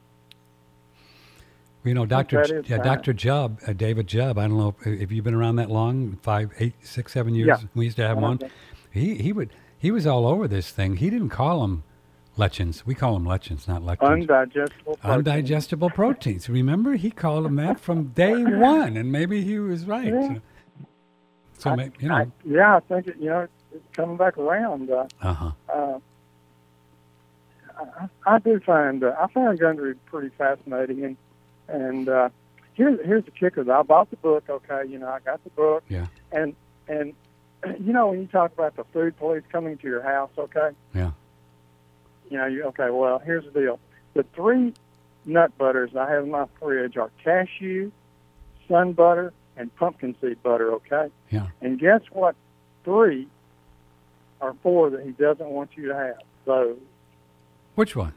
you know, Doctor that J- is yeah, fine. Doctor Jubb, uh, David Jubb. I don't know if, if you've been around that long, five, eight, six, seven years. Yeah. We used to have I one. know. He he would he was all over this thing. He didn't call them lechins. We call them lechins, not lectins. Undigestible protein. Undigestible proteins. Remember, he called them that from day one, and maybe he was right. Yeah. So, I, ma- you know, I, yeah, I think it, you know, it's, it's coming back around. Uh, uh huh. uh, I, I do find uh, I find Gundry pretty fascinating, and and uh, here's here's the kicker. Though. I bought the book. Okay, you know, I got the book, Yeah. and and you know when you talk about the food police coming to your house, okay, Yeah. you know, you okay. Well, here's the deal: the three nut butters I have in my fridge are cashew, sun butter, and pumpkin seed butter. Okay, Yeah. and guess what? Three or four that he doesn't want you to have. Those Which ones?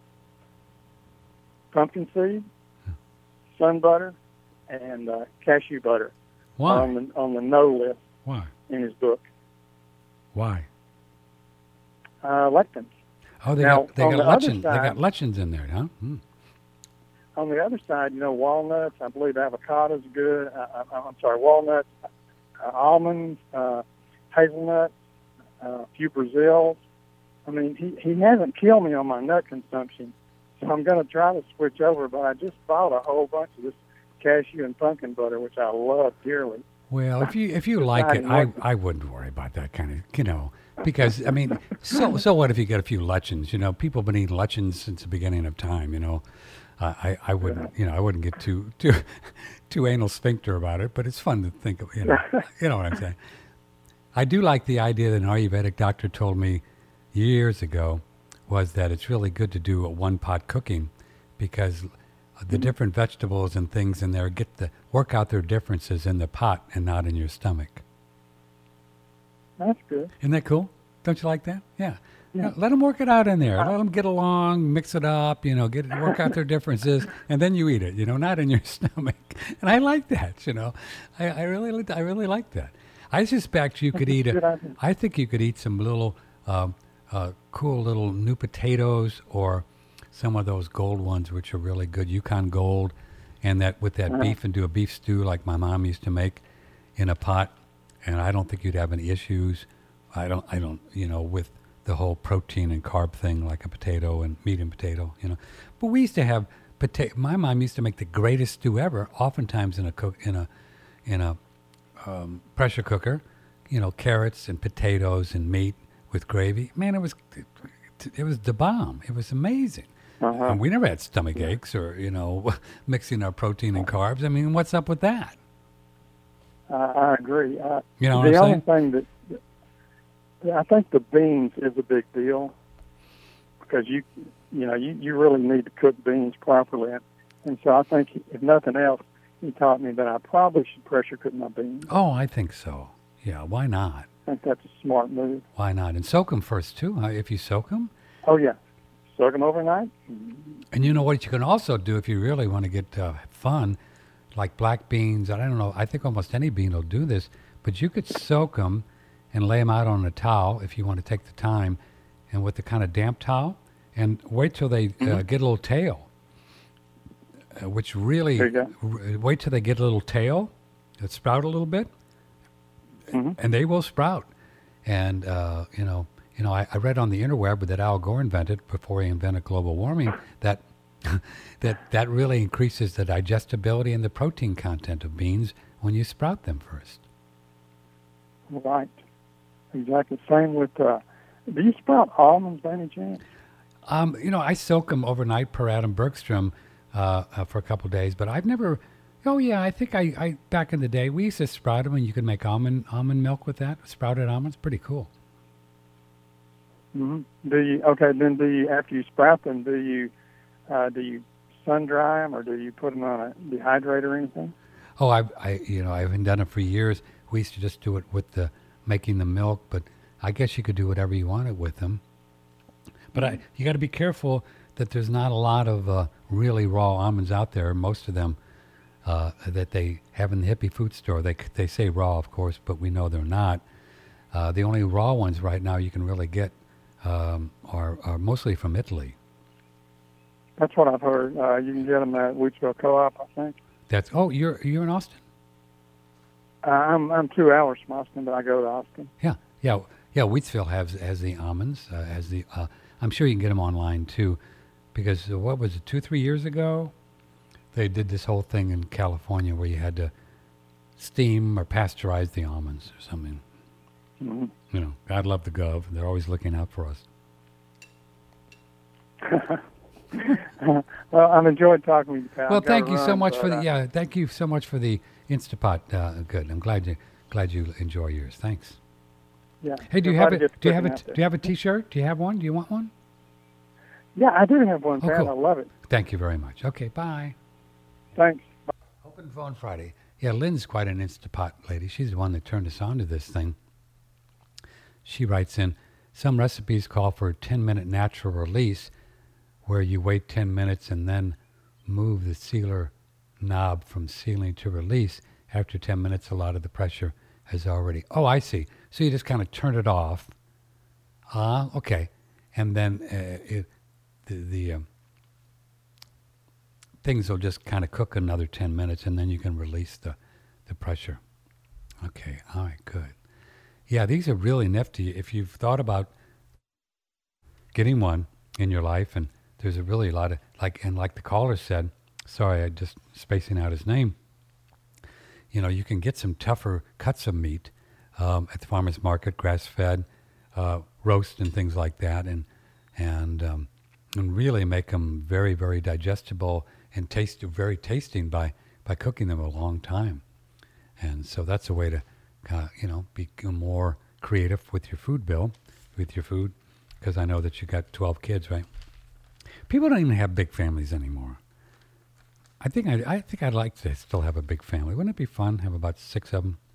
pumpkin seed, sun butter, and uh, cashew butter Why? on the on the no list Why? in his book. Why? Uh, lectins. Oh, they Now, got they on got the other lechins. They got side- lechins in there, huh? Hmm. On the other side, you know, walnuts. I believe avocados are good. Uh, I, I'm sorry, walnuts, uh, almonds, uh, hazelnuts, uh, a few Brazils. I mean, he he hasn't killed me on my nut consumption, so I'm going to try to switch over. But I just bought a whole bunch of this cashew and pumpkin butter, which I love dearly. Well, if you if you like it, Deciding I, what- I wouldn't worry about that kind of, you know, because I mean, so so what if you get a few lechins? You know, people have been eating lechins since the beginning of time. You know, uh, I I wouldn't you know I wouldn't get too too too anal sphincter about it, but it's fun to think of. You know, you know what I'm saying. I do like the idea that an Ayurvedic doctor told me years ago was that it's really good to do a one-pot cooking because the different vegetables and things in there get to work out their differences in the pot and not in your stomach. That's good. Isn't that cool? Don't you like that? Yeah. Yeah. Let them work it out in there. Let them get along, mix it up, you know, get work out their differences, and then you eat it, you know, not in your stomach. And I like that, you know. I, I really, I really like that. I suspect you could eat a. I think you could eat some little, um, uh, cool little new potatoes or some of those gold ones, which are really good, Yukon Gold, and that with that uh-huh. beef and do a beef stew like my mom used to make in a pot. And I don't think you'd have any issues. I don't, I don't, you know, with the whole protein and carb thing, like a potato and meat and potato, you know. But we used to have potato. My mom used to make the greatest stew ever. Oftentimes in a cook in a in a um, pressure cooker, you know, carrots and potatoes and meat with gravy. Man, it was it, it was the bomb. It was amazing. Uh-huh. And we never had stomach aches or you know mixing our protein and carbs. I mean, what's up with that? Uh, I agree. Uh, you know, the what I'm only saying? thing that I think the beans is a big deal because you, you know, you, you really need to cook beans properly, and, and so I think if nothing else, he taught me that I probably should pressure cook my beans. Oh, I think so. Yeah, why not? I think that's a smart move. Why not? And soak them first too. Huh? If you soak them. Oh yeah, soak them overnight. And you know what you can also do if you really want to get uh, fun, like black beans. I don't know. I think almost any bean will do this, but you could soak them and lay them out on a towel if you want to take the time, and with the kind of damp towel, and wait till they mm-hmm. uh, get a little tail, uh, which really, r- wait till they get a little tail, that sprout a little bit, mm-hmm. and they will sprout. And, uh, you know, you know, I, I read on the interweb that Al Gore invented, before he invented global warming, that that that really increases the digestibility and the protein content of beans when you sprout them first. Right. Exactly. Same with, uh, do you sprout almonds by any chance? Um, you know, I soak them overnight per Adam Bergstrom uh, uh, for a couple of days, but I've never, oh yeah, I think I, I, back in the day, we used to sprout them and you could make almond almond milk with that, sprouted almonds, pretty cool. Mm-hmm. Do you, okay, then do you, after you sprout them, do you, uh, do you sun dry them or do you put them on a dehydrator or anything? Oh, I, I, you know, I haven't done it for years. We used to just do it with the making the milk, but I guess you could do whatever you wanted with them. But I, you got to be careful that there's not a lot of uh, really raw almonds out there. Most of them uh, that they have in the hippie food store, they they say raw, of course, but we know they're not. Uh, the only raw ones right now you can really get um, are, are mostly from Italy. That's what I've heard. Uh, you can get them at Wheatsville Co-op, I think. That's oh, you're you're in Austin. Uh, I'm I'm two hours from Austin, but I go to Austin. Yeah, yeah, yeah. Wheatsville has has the almonds. Uh, has the. Uh, I'm sure you can get them online too, because uh, what was it? Two, three years ago, they did this whole thing in California where you had to steam or pasteurize the almonds or something. Mm-hmm. You know, God love the Gov. They're always looking out for us. Well, I've enjoyed talking with you, pal. Well, thank you run, so much for the uh, yeah. Thank you so much for the Instapot. Uh, good. I'm glad you glad you enjoy yours. Thanks. Yeah. Hey, do you Everybody have a gets do you have a cooking out do you have a T-shirt? Do you have one? Do you want one? Yeah, I do have one, Oh, Pat. cool. I love it. Thank you very much. Okay, bye. Thanks. Open Phone Friday. Yeah, Lynn's quite an Instapot lady. She's the one that turned us on to this thing. She writes in, some recipes call for a ten-minute natural release where you wait ten minutes and then move the sealer knob from sealing to release. After ten minutes, a lot of the pressure has already... Oh, I see. So you just kind of turn it off. Ah, uh, okay. And then uh, it, the, the um, things will just kind of cook another ten minutes, and then you can release the, the pressure. Okay, all right, good. Yeah, these are really nifty. If you've thought about getting one in your life, and there's a really lot of, like, and like the caller said, sorry, I just spacing out his name, you know, you can get some tougher cuts of meat um, at the farmer's market, grass-fed, uh, roast and things like that, and and um, and really make them very, very digestible and taste very tasting by, by cooking them a long time. And so that's a way to, uh, you know, be more creative with your food bill, with your food because I know that you got twelve kids, right? People don't even have big families anymore. I think I, I think I'd like to still have a big family. Wouldn't it be fun? Have about six of them.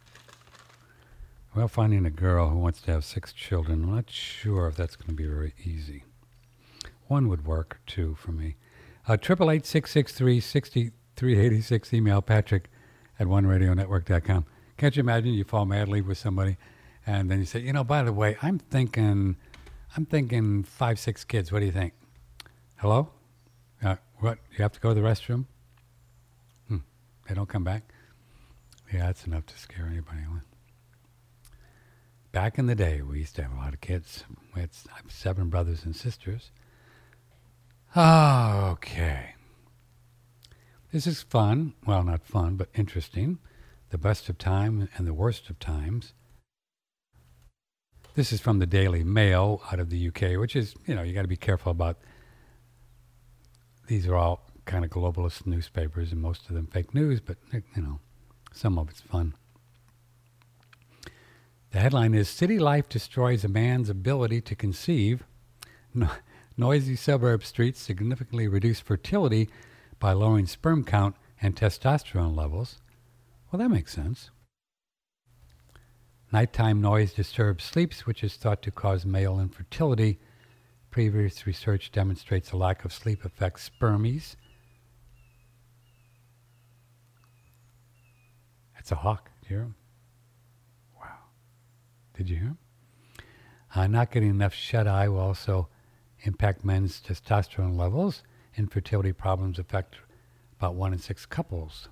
Well, finding a girl who wants to have six children, I'm not sure if that's going to be very easy. One would work, two for me. Uh, triple eight six six three sixty three eighty six. Email Patrick at one radio network dot com. Can't you imagine you fall madly with somebody, and then you say, you know, by the way, I'm thinking, I'm thinking five, six kids. What do you think? Hello? Uh, what? You have to go to the restroom? Hmm. They don't come back? Yeah, that's enough to scare anybody away. Back in the day, we used to have a lot of kids. We had seven brothers and sisters. Oh, okay. This is fun. Well, not fun, but interesting. The best of time and the worst of times. This is from the Daily Mail out of the U K, which is, you know, you got to be careful about. These are all kind of globalist newspapers, and most of them fake news, but, you know, some of it's fun. The headline is, City Life Destroys a Man's Ability to Conceive. No, noisy suburb streets significantly reduce fertility by lowering sperm count and testosterone levels. Well, that makes sense. Nighttime noise disturbs sleeps, which is thought to cause male infertility. Previous research demonstrates a lack of sleep affects spermies. That's a hawk. Did you hear him? Wow. Did you hear him? Uh, not getting enough shut-eye will also impact men's testosterone levels. Infertility problems affect about one in six couples.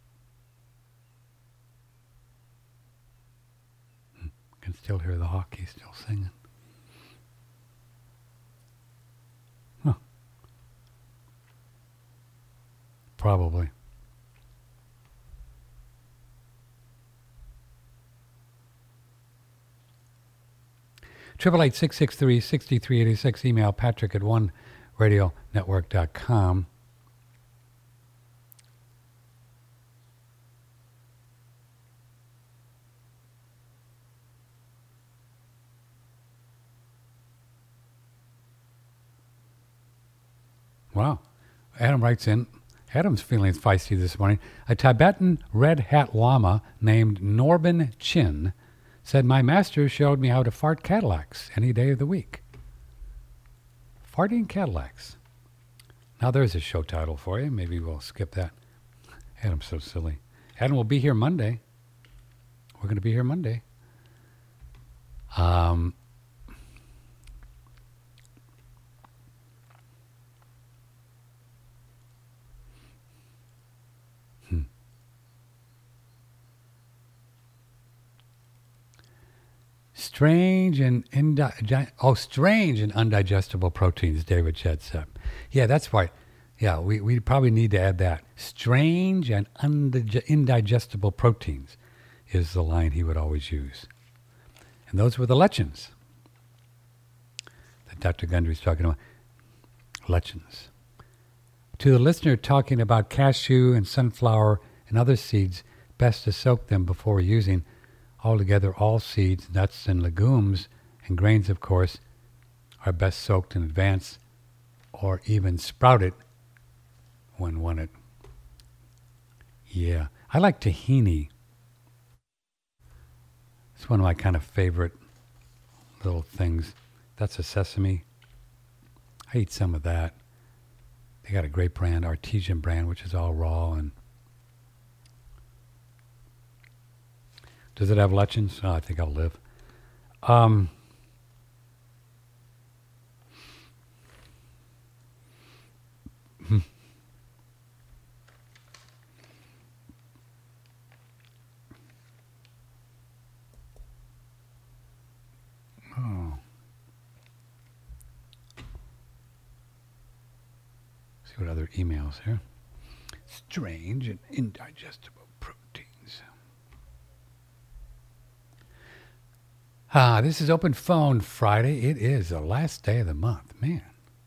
Hmm. Can still hear the hawk. He's still singing. Huh. Probably. Triple eight six six three sixty three eighty six. Email Patrick at one radio network dot com. Wow. Adam writes in, Adam's feeling feisty this morning. A Tibetan red hat lama named Norban Chin said, my master showed me how to fart Cadillacs any day of the week. Farting Cadillacs. Now there's a show title for you. Maybe we'll skip that. Adam's so silly. Adam will be here Monday. We're going to be here Monday. Um... Strange and indi- oh, strange and undigestible proteins, David Shedd said. Yeah, that's right. Yeah, we, we probably need to add that. Strange and undig- indigestible proteins is the line he would always use. And those were the lectins that Doctor Gundry's talking about. Lectins. To the listener talking about cashew and sunflower and other seeds, best to soak them before using. Altogether, all seeds, nuts, and legumes, and grains, of course, are best soaked in advance or even sprouted when wanted. Yeah, I like tahini. It's one of my kind of favorite little things. That's a sesame. I eat some of that. They got a great brand, artesian brand, which is all raw. And does it have lectins? Oh, I think I'll live. Um, hmm. Oh. See what other emails here. Strange and indigestible proteins. Ah, this is Open Phone Friday. It is the last day of the month. Man.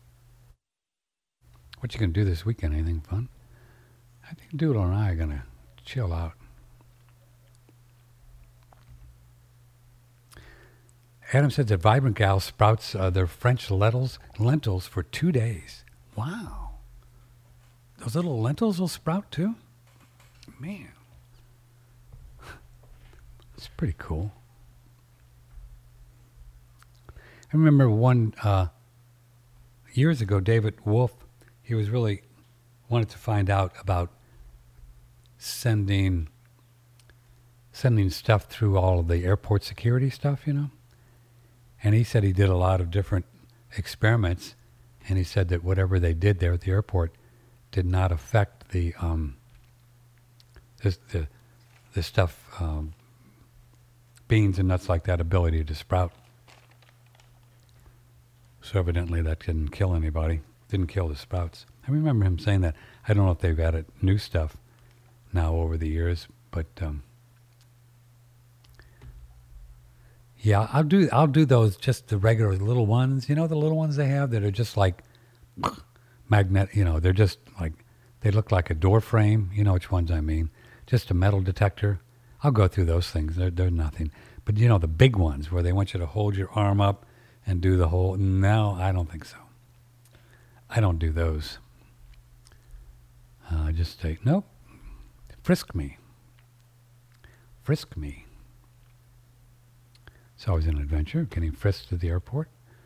What you going to do this weekend? Anything fun? I think Doodle and I are going to chill out. Adam said that Vibrant Gal sprouts uh, their French lentils, lentils for two days. Wow. Those little lentils will sprout too? Man. It's pretty cool. I remember one, uh, years ago, David Wolf, he was really, wanted to find out about sending, sending stuff through all of the airport security stuff, you know? And he said he did a lot of different experiments, and he said that whatever they did there at the airport did not affect the um, this, the the stuff, um, beans and nuts like that, ability to sprout. So evidently that didn't kill anybody, didn't kill the sprouts. I remember him saying that. I don't know if they've added new stuff now over the years, but um, yeah, I'll do I'll do those, just the regular little ones. You know, the little ones they have that are just like magnet. You know, they're just like, they look like a door frame. You know which ones I mean? Just a metal detector. I'll go through those things. They're they're nothing. But you know, the big ones where they want you to hold your arm up and do the whole. No, I don't think so. I don't do those. Uh, I just say nope. Frisk me. Frisk me. It's always an adventure, getting frisked to the airport.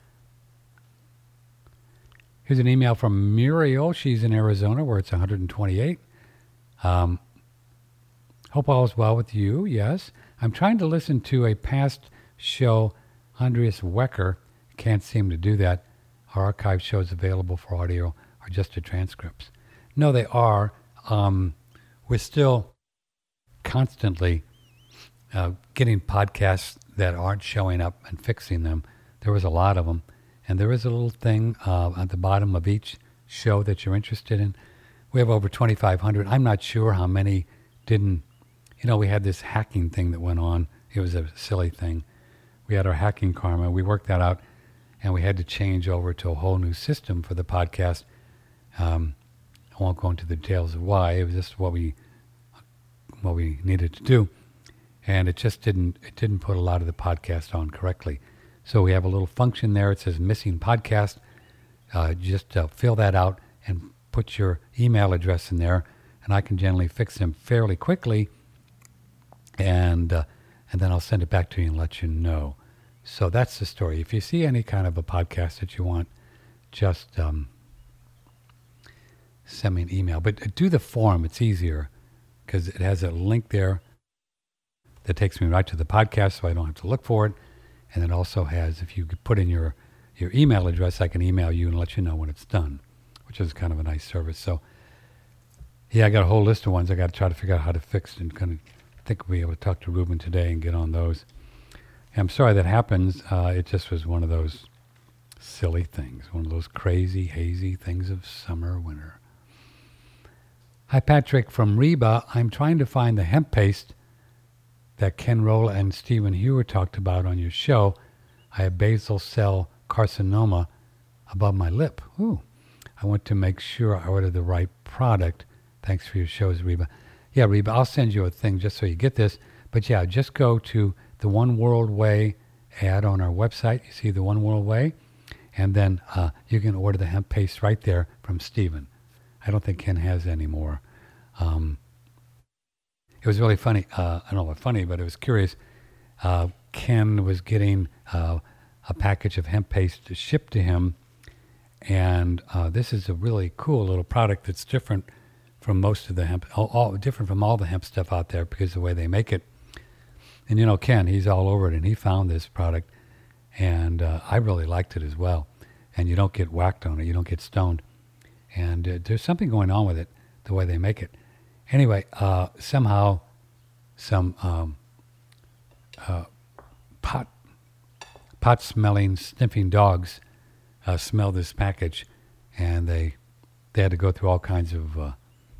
Here's an email from Muriel. She's in Arizona, where it's one hundred twenty-eight. Um, hope all is well with you, yes. I'm trying to listen to a past show, Andreas Wecker. Can't seem to do that. Our archive shows available for audio are just the transcripts. No, they are. Um, we're still constantly uh, getting podcasts that aren't showing up and fixing them. There was a lot of them. And there is a little thing uh, at the bottom of each show that you're interested in. We have over twenty-five hundred. I'm not sure how many didn't. You know, we had this hacking thing that went on. It was a silly thing. We had our hacking karma. We worked that out, and we had to change over to a whole new system for the podcast. Um, I won't go into the details of why. It was just what we what we needed to do, and it just didn't it didn't put a lot of the podcast on correctly. So we have a little function there. It says missing podcast. Uh, just uh, fill that out and put your email address in there, and I can generally fix them fairly quickly, and uh, and then I'll send it back to you and let you know. So that's the story. If you see any kind of a podcast that you want, just um, send me an email. But do the form. It's easier because it has a link there that takes me right to the podcast, so I don't have to look for it. And it also has, if you put in your, your email address, I can email you and let you know when it's done, which is kind of a nice service. So, yeah, I got a whole list of ones I got to try to figure out how to fix, and kind of think we'll be able to talk to Ruben today and get on those. And I'm sorry that happens. Uh, it just was one of those silly things, one of those crazy, hazy things of summer, winter. Hi, Patrick from Reba. I'm trying to find the hemp paste that Ken Rolla and Stephen Hewer talked about on your show. I have basal cell carcinoma above my lip. Ooh. I want to make sure I order the right product. Thanks for your shows, Reba. Yeah, Reba, I'll send you a thing just so you get this. But yeah, just go to the One World Way ad on our website. You see the One World Way? And then uh, you can order the hemp paste right there from Stephen. I don't think Ken has any more. Um, It was really funny. Uh, I don't know what funny, but it was curious. Uh, Ken was getting uh, a package of hemp paste shipped to him, and uh, this is a really cool little product that's different from most of the hemp, all, all different from all the hemp stuff out there because of the way they make it. And you know, Ken, he's all over it, and he found this product, and uh, I really liked it as well. And you don't get whacked on it, you don't get stoned, and uh, there's something going on with it, the way they make it. Anyway, uh, somehow some um, uh, pot, pot-smelling, sniffing dogs uh, smelled this package, and they they had to go through all kinds of, uh,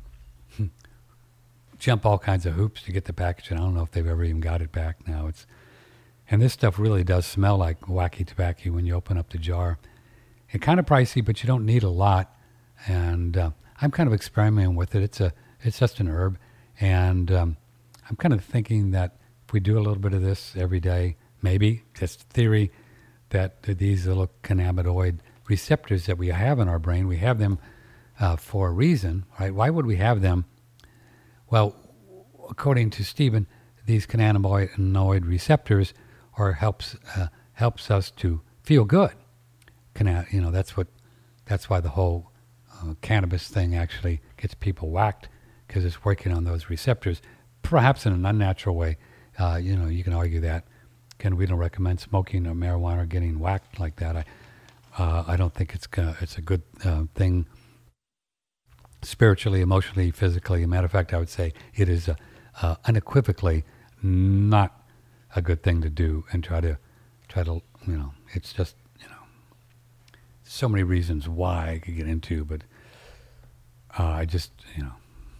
jump all kinds of hoops to get the package, and I don't know if they've ever even got it back now. It's And this stuff really does smell like wacky tobacco when you open up the jar. It's kind of pricey, but you don't need a lot, and uh, I'm kind of experimenting with it. It's a It's just an herb, and um, I'm kind of thinking that if we do a little bit of this every day, maybe, just theory, that these little cannabinoid receptors that we have in our brain, we have them uh, for a reason, right? Why would we have them? Well, according to Stephen, these cannabinoid receptors are helps uh, helps us to feel good. Canna- you know, that's what that's why the whole uh, cannabis thing actually gets people whacked, because it's working on those receptors, perhaps in an unnatural way. Uh, you know, you can argue that. Again, we don't recommend smoking or marijuana or getting whacked like that. I, uh, I don't think it's gonna, it's a good uh, thing spiritually, emotionally, physically. As a matter of fact, I would say it is uh, uh, unequivocally not a good thing to do and try to, try to, you know, it's just, you know, so many reasons why I could get into, but uh, I just, you know,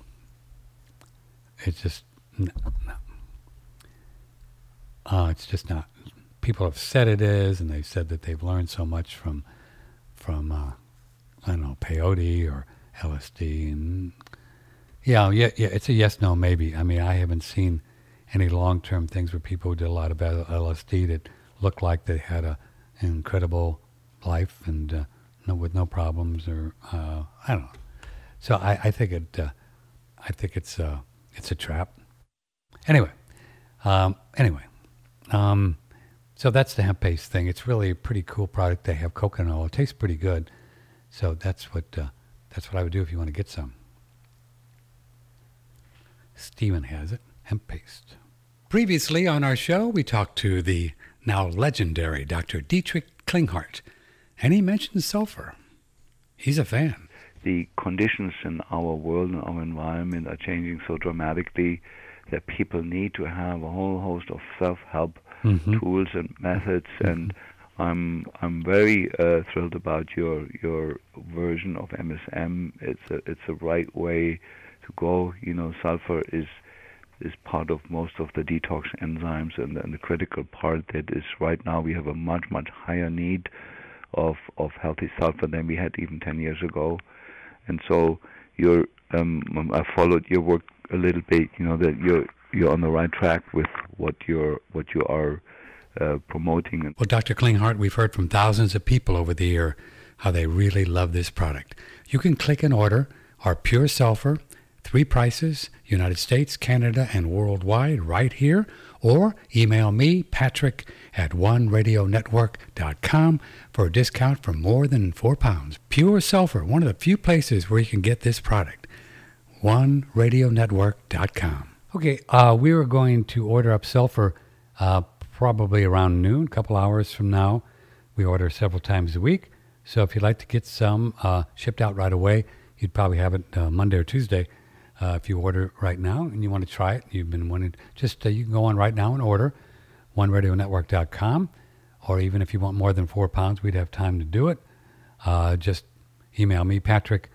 it's just, no, no. Uh, it's just not. People have said it is, and they've said that they've learned so much from, from uh, I don't know, peyote or L S D, and yeah, yeah, yeah. It's a yes, no, maybe. I mean, I haven't seen any long-term things where people who did a lot of L S D that looked like they had a an incredible life and uh, no, with no problems, or uh, I don't know. So I, I think it, uh, I think it's uh, it's a trap. Anyway, um, anyway. Um, so that's the hemp paste thing. It's really a pretty cool product. They have coconut oil. It tastes pretty good. So that's what uh, that's what I would do if you want to get some. Stephen has it. Hemp paste. Previously on our show, we talked to the now legendary Doctor Dietrich Klinghardt, and he mentioned sulfur. He's a fan. The conditions in our world and our environment are changing so dramatically that people need to have a whole host of self-help mm-hmm. tools and methods, mm-hmm. and I'm I'm very uh, thrilled about your your version of M S M. It's a it's a right way to go. You know, sulfur is is part of most of the detox enzymes, and, and the critical part that is right now we have a much much higher need of of healthy sulfur than we had even ten years ago, and so you're um, I followed your work a little bit, you know, that you're you're on the right track with what you're what you are uh, promoting. Well, Doctor Klinghardt, we've heard from thousands of people over the year how they really love this product. You can click and order our Pure Sulfur, three prices, United States, Canada, and worldwide, right here, or email me, Patrick, at one radio network dot com for a discount for more than four pounds. Pure Sulfur, one of the few places where you can get this product. one radio network dot com. Okay, uh, we were going to order up sulfur uh, probably around noon, a couple hours from now. We order several times a week. So if you'd like to get some uh, shipped out right away, you'd probably have it uh, Monday or Tuesday. Uh, if you order right now and you want to try it, you've been wanting, just uh, you can go on right now and order one radio network dot com. Or even if you want more than four pounds, we'd have time to do it. Uh, just email me, Patrick,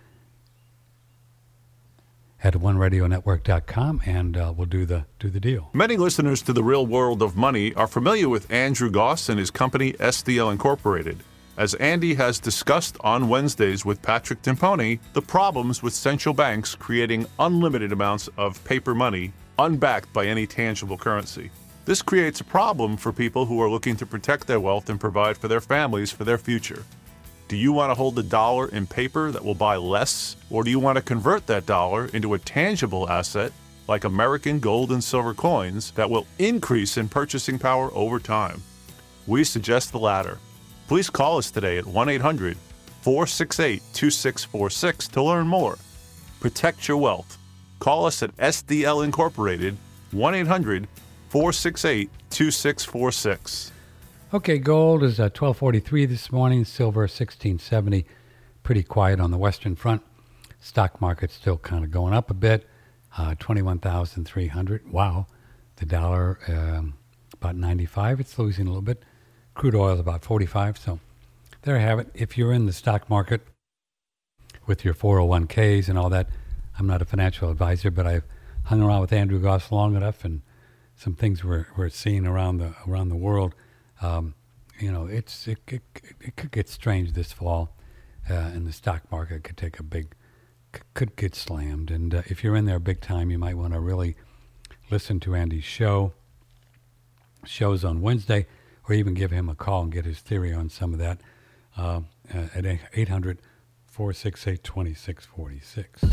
at one radio network dot com, and uh, we'll do the do the deal. Many listeners to The Real World of Money are familiar with Andrew Goss and his company S D L Incorporated. As Andy has discussed on Wednesdays with Patrick Timpone, the problems with central banks creating unlimited amounts of paper money unbacked by any tangible currency. This creates a problem for people who are looking to protect their wealth and provide for their families for their future. Do you want to hold a dollar in paper that will buy less, or do you want to convert that dollar into a tangible asset like American gold and silver coins that will increase in purchasing power over time? We suggest the latter. Please call us today at one eight hundred, four six eight, two six four six to learn more. Protect your wealth. Call us at S D L Incorporated, one eight hundred, four six eight, two six four six. Okay, gold is uh, twelve forty-three this morning, silver sixteen seventy, pretty quiet on the Western Front. Stock market still kind of going up a bit, uh, twenty-one thousand three hundred. Wow. The dollar um, about ninety-five. It's losing a little bit. Crude oil is about forty-five. So there you have it. If you're in the stock market with your four oh one k's and all that, I'm not a financial advisor, but I've hung around with Andrew Goss long enough, and some things we're we're seeing around the around the world. Um, you know, it's it, it, it could get strange this fall, uh, and the stock market could take a big, c- could get slammed. And uh, if you're in there big time, you might want to really listen to Andy's show. shows on Wednesday, or even give him a call and get his theory on some of that uh, at eight hundred, four six eight, two six four six.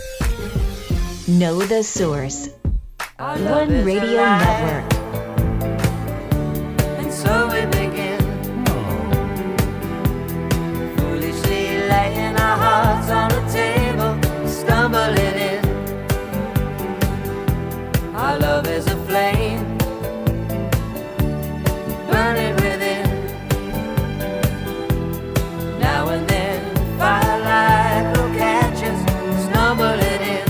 Know the Source. One Radio Network. And so we begin, foolishly laying our hearts on the table, stumbling in. Our love is a flame, burning within. Now and then, firelight will catch us, stumbling in.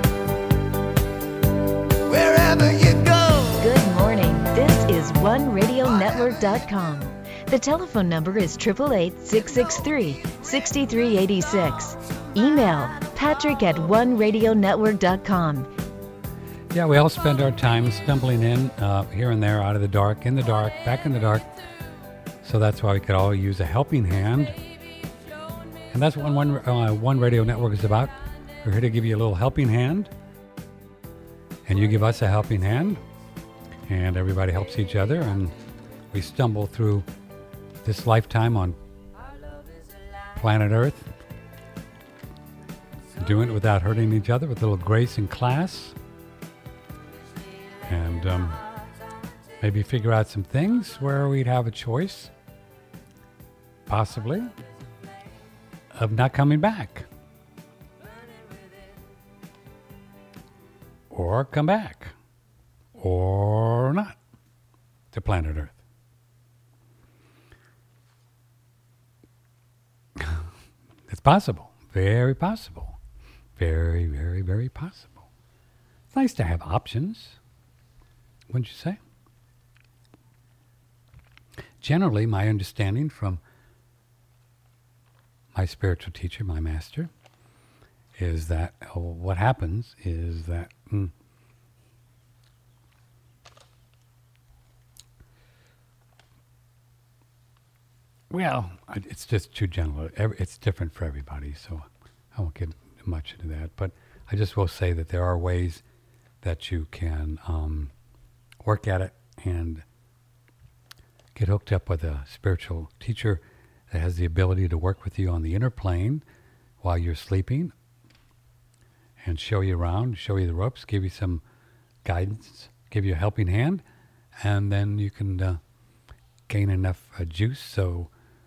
Wherever you go. Good morning. This is one radio network dot com. The telephone number is eight eight eight, six six three, six three eight six. Email patrick at one radio network dot com. Yeah, we all spend our time stumbling in uh, here and there, out of the dark, in the dark, back in the dark. So that's why we could all use a helping hand. And that's what one, uh, one Radio Network is about. We're here to give you a little helping hand. And you give us a helping hand. And everybody helps each other. And we stumble through this lifetime on planet Earth. Doing it without hurting each other, with a little grace and class. And um, maybe figure out some things where we'd have a choice, possibly, of not coming back. Or come back. Or not to planet Earth. It's possible. Very possible. Very, very, very possible. It's nice to have options. Wouldn't you say? Generally, my understanding from my spiritual teacher, my master, is that oh, what happens is that mm, well, it's just too general. It's different for everybody, so I won't get much into that. But I just will say that there are ways that you can um, work at it and get hooked up with a spiritual teacher that has the ability to work with you on the inner plane while you're sleeping and show you around, show you the ropes, give you some guidance, give you a helping hand, and then you can uh, gain enough uh, juice so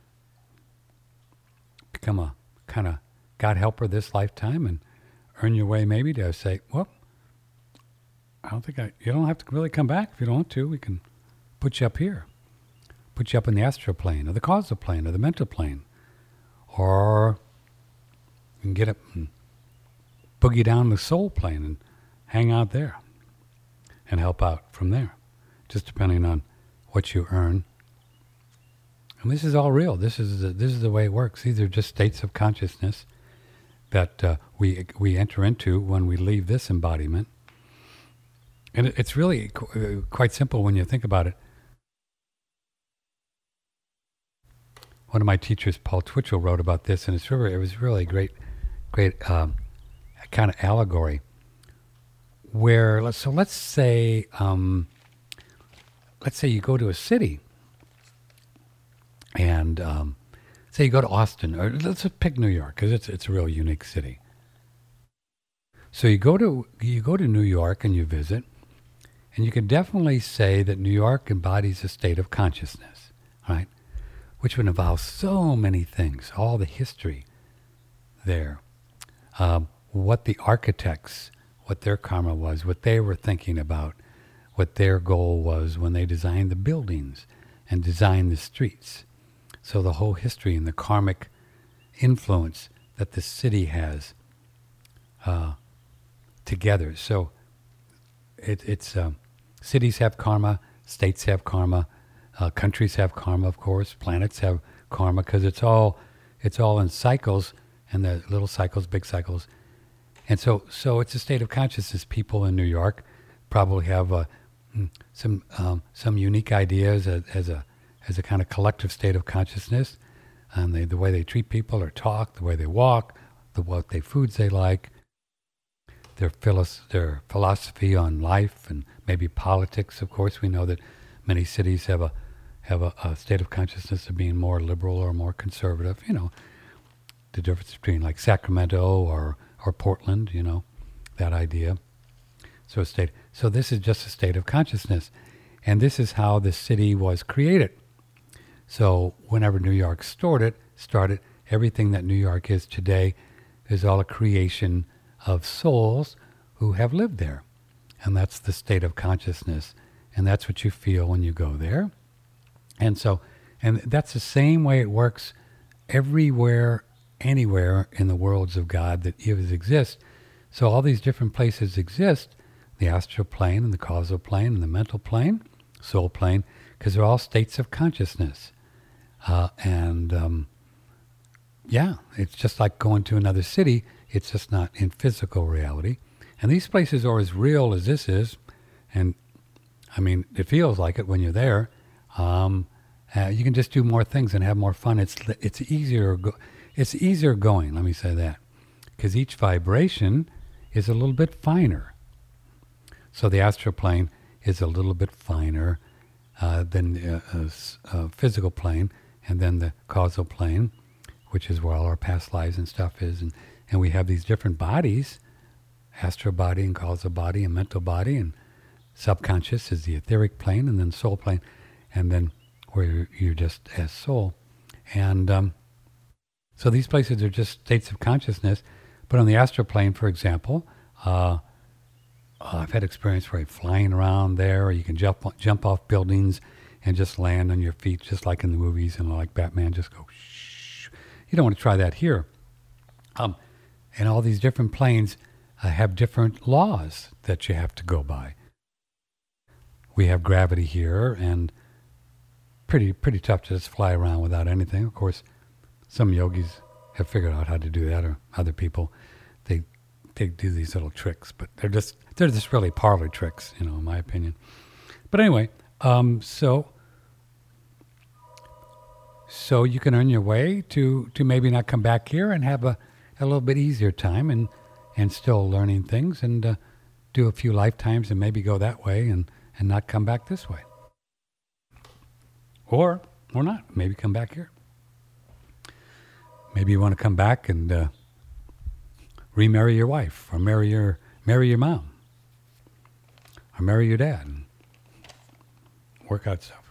become a kind of God helper this lifetime and earn your way maybe to say, well, I don't think I, you don't have to really come back if you don't want to. We can put you up here, put you up in the astral plane or the causal plane or the mental plane, or you can get up and boogie down the soul plane and hang out there and help out from there, just depending on what you earn. And this is all real. This is the, this is the way it works. These are just states of consciousness that uh, we we enter into when we leave this embodiment. And it, it's really qu- uh, quite simple when you think about it. One of my teachers, Paul Twitchell, wrote about this, and it's really, it was really a great, great um, kind of allegory. Where let's, so let's say um, let's say you go to a city, and um, say you go to Austin, or let's just pick New York because it's it's a real unique city. So you go to you go to New York and you visit, and you can definitely say that New York embodies a state of consciousness, right? Which would involve so many things, all the history there, um, what the architects, what their karma was, what they were thinking about, what their goal was when they designed the buildings and designed the streets. So the whole history and the karmic influence that the city has uh, together. So it, it's um, cities have karma, states have karma, uh, countries have karma, of course, planets have karma, because it's all it's all in cycles, and the little cycles, big cycles. And so, so it's a state of consciousness. People in New York probably have uh, some um, some unique ideas as, as a as a kind of collective state of consciousness, and they, the way they treat people or talk, the way they walk, the what they foods they like, their philos- their philosophy on life and maybe politics. Of course, we know that Many cities have a have a, a state of consciousness of being more liberal or more conservative. You know, the difference between like Sacramento or or Portland. You know, that idea. So a state. So this is just a state of consciousness, and this is how the city was created. So whenever New York started, started everything that New York is today is all a creation of souls who have lived there, and that's the state of consciousness. And that's what you feel when you go there. And so, and that's the same way it works everywhere, anywhere in the worlds of God that exist. So all these different places exist, the astral plane and the causal plane and the mental plane, soul plane, because they're all states of consciousness. Uh, and um, yeah, it's just like going to another city. It's just not in physical reality. And these places are as real as this is. And I mean, it feels like it when you're there. Um, uh, you can just do more things and have more fun. It's it's easier. Go, it's easier going. Let me say that, because each vibration is a little bit finer. So the astral plane is a little bit finer uh, than the uh, uh, physical plane, and then the causal plane, which is where all our past lives and stuff is, and and we have these different bodies, astral body and causal body and mental body, and subconscious is the etheric plane, and then soul plane, and then where you're, you're just as soul. And um, so these places are just states of consciousness. But on the astral plane, for example, uh, I've had experience where you're flying around there, or you can jump jump off buildings and just land on your feet, just like in the movies, and like Batman, just go shh. You don't want to try that here. Um, and all these different planes uh, have different laws that you have to go by. We have gravity here, and pretty pretty tough to just fly around without anything. Of course, some yogis have figured out how to do that, or other people, they they do these little tricks, but they're just they're just really parlor tricks, you know, in my opinion. But anyway, um, so so you can earn your way to to maybe not come back here and have a, a little bit easier time, and and still learning things, and uh, do a few lifetimes and maybe go that way, and. and not come back this way. Or, or not. Maybe come back here. Maybe you want to come back and uh, remarry your wife, or marry your marry your mom, or marry your dad, and work out stuff.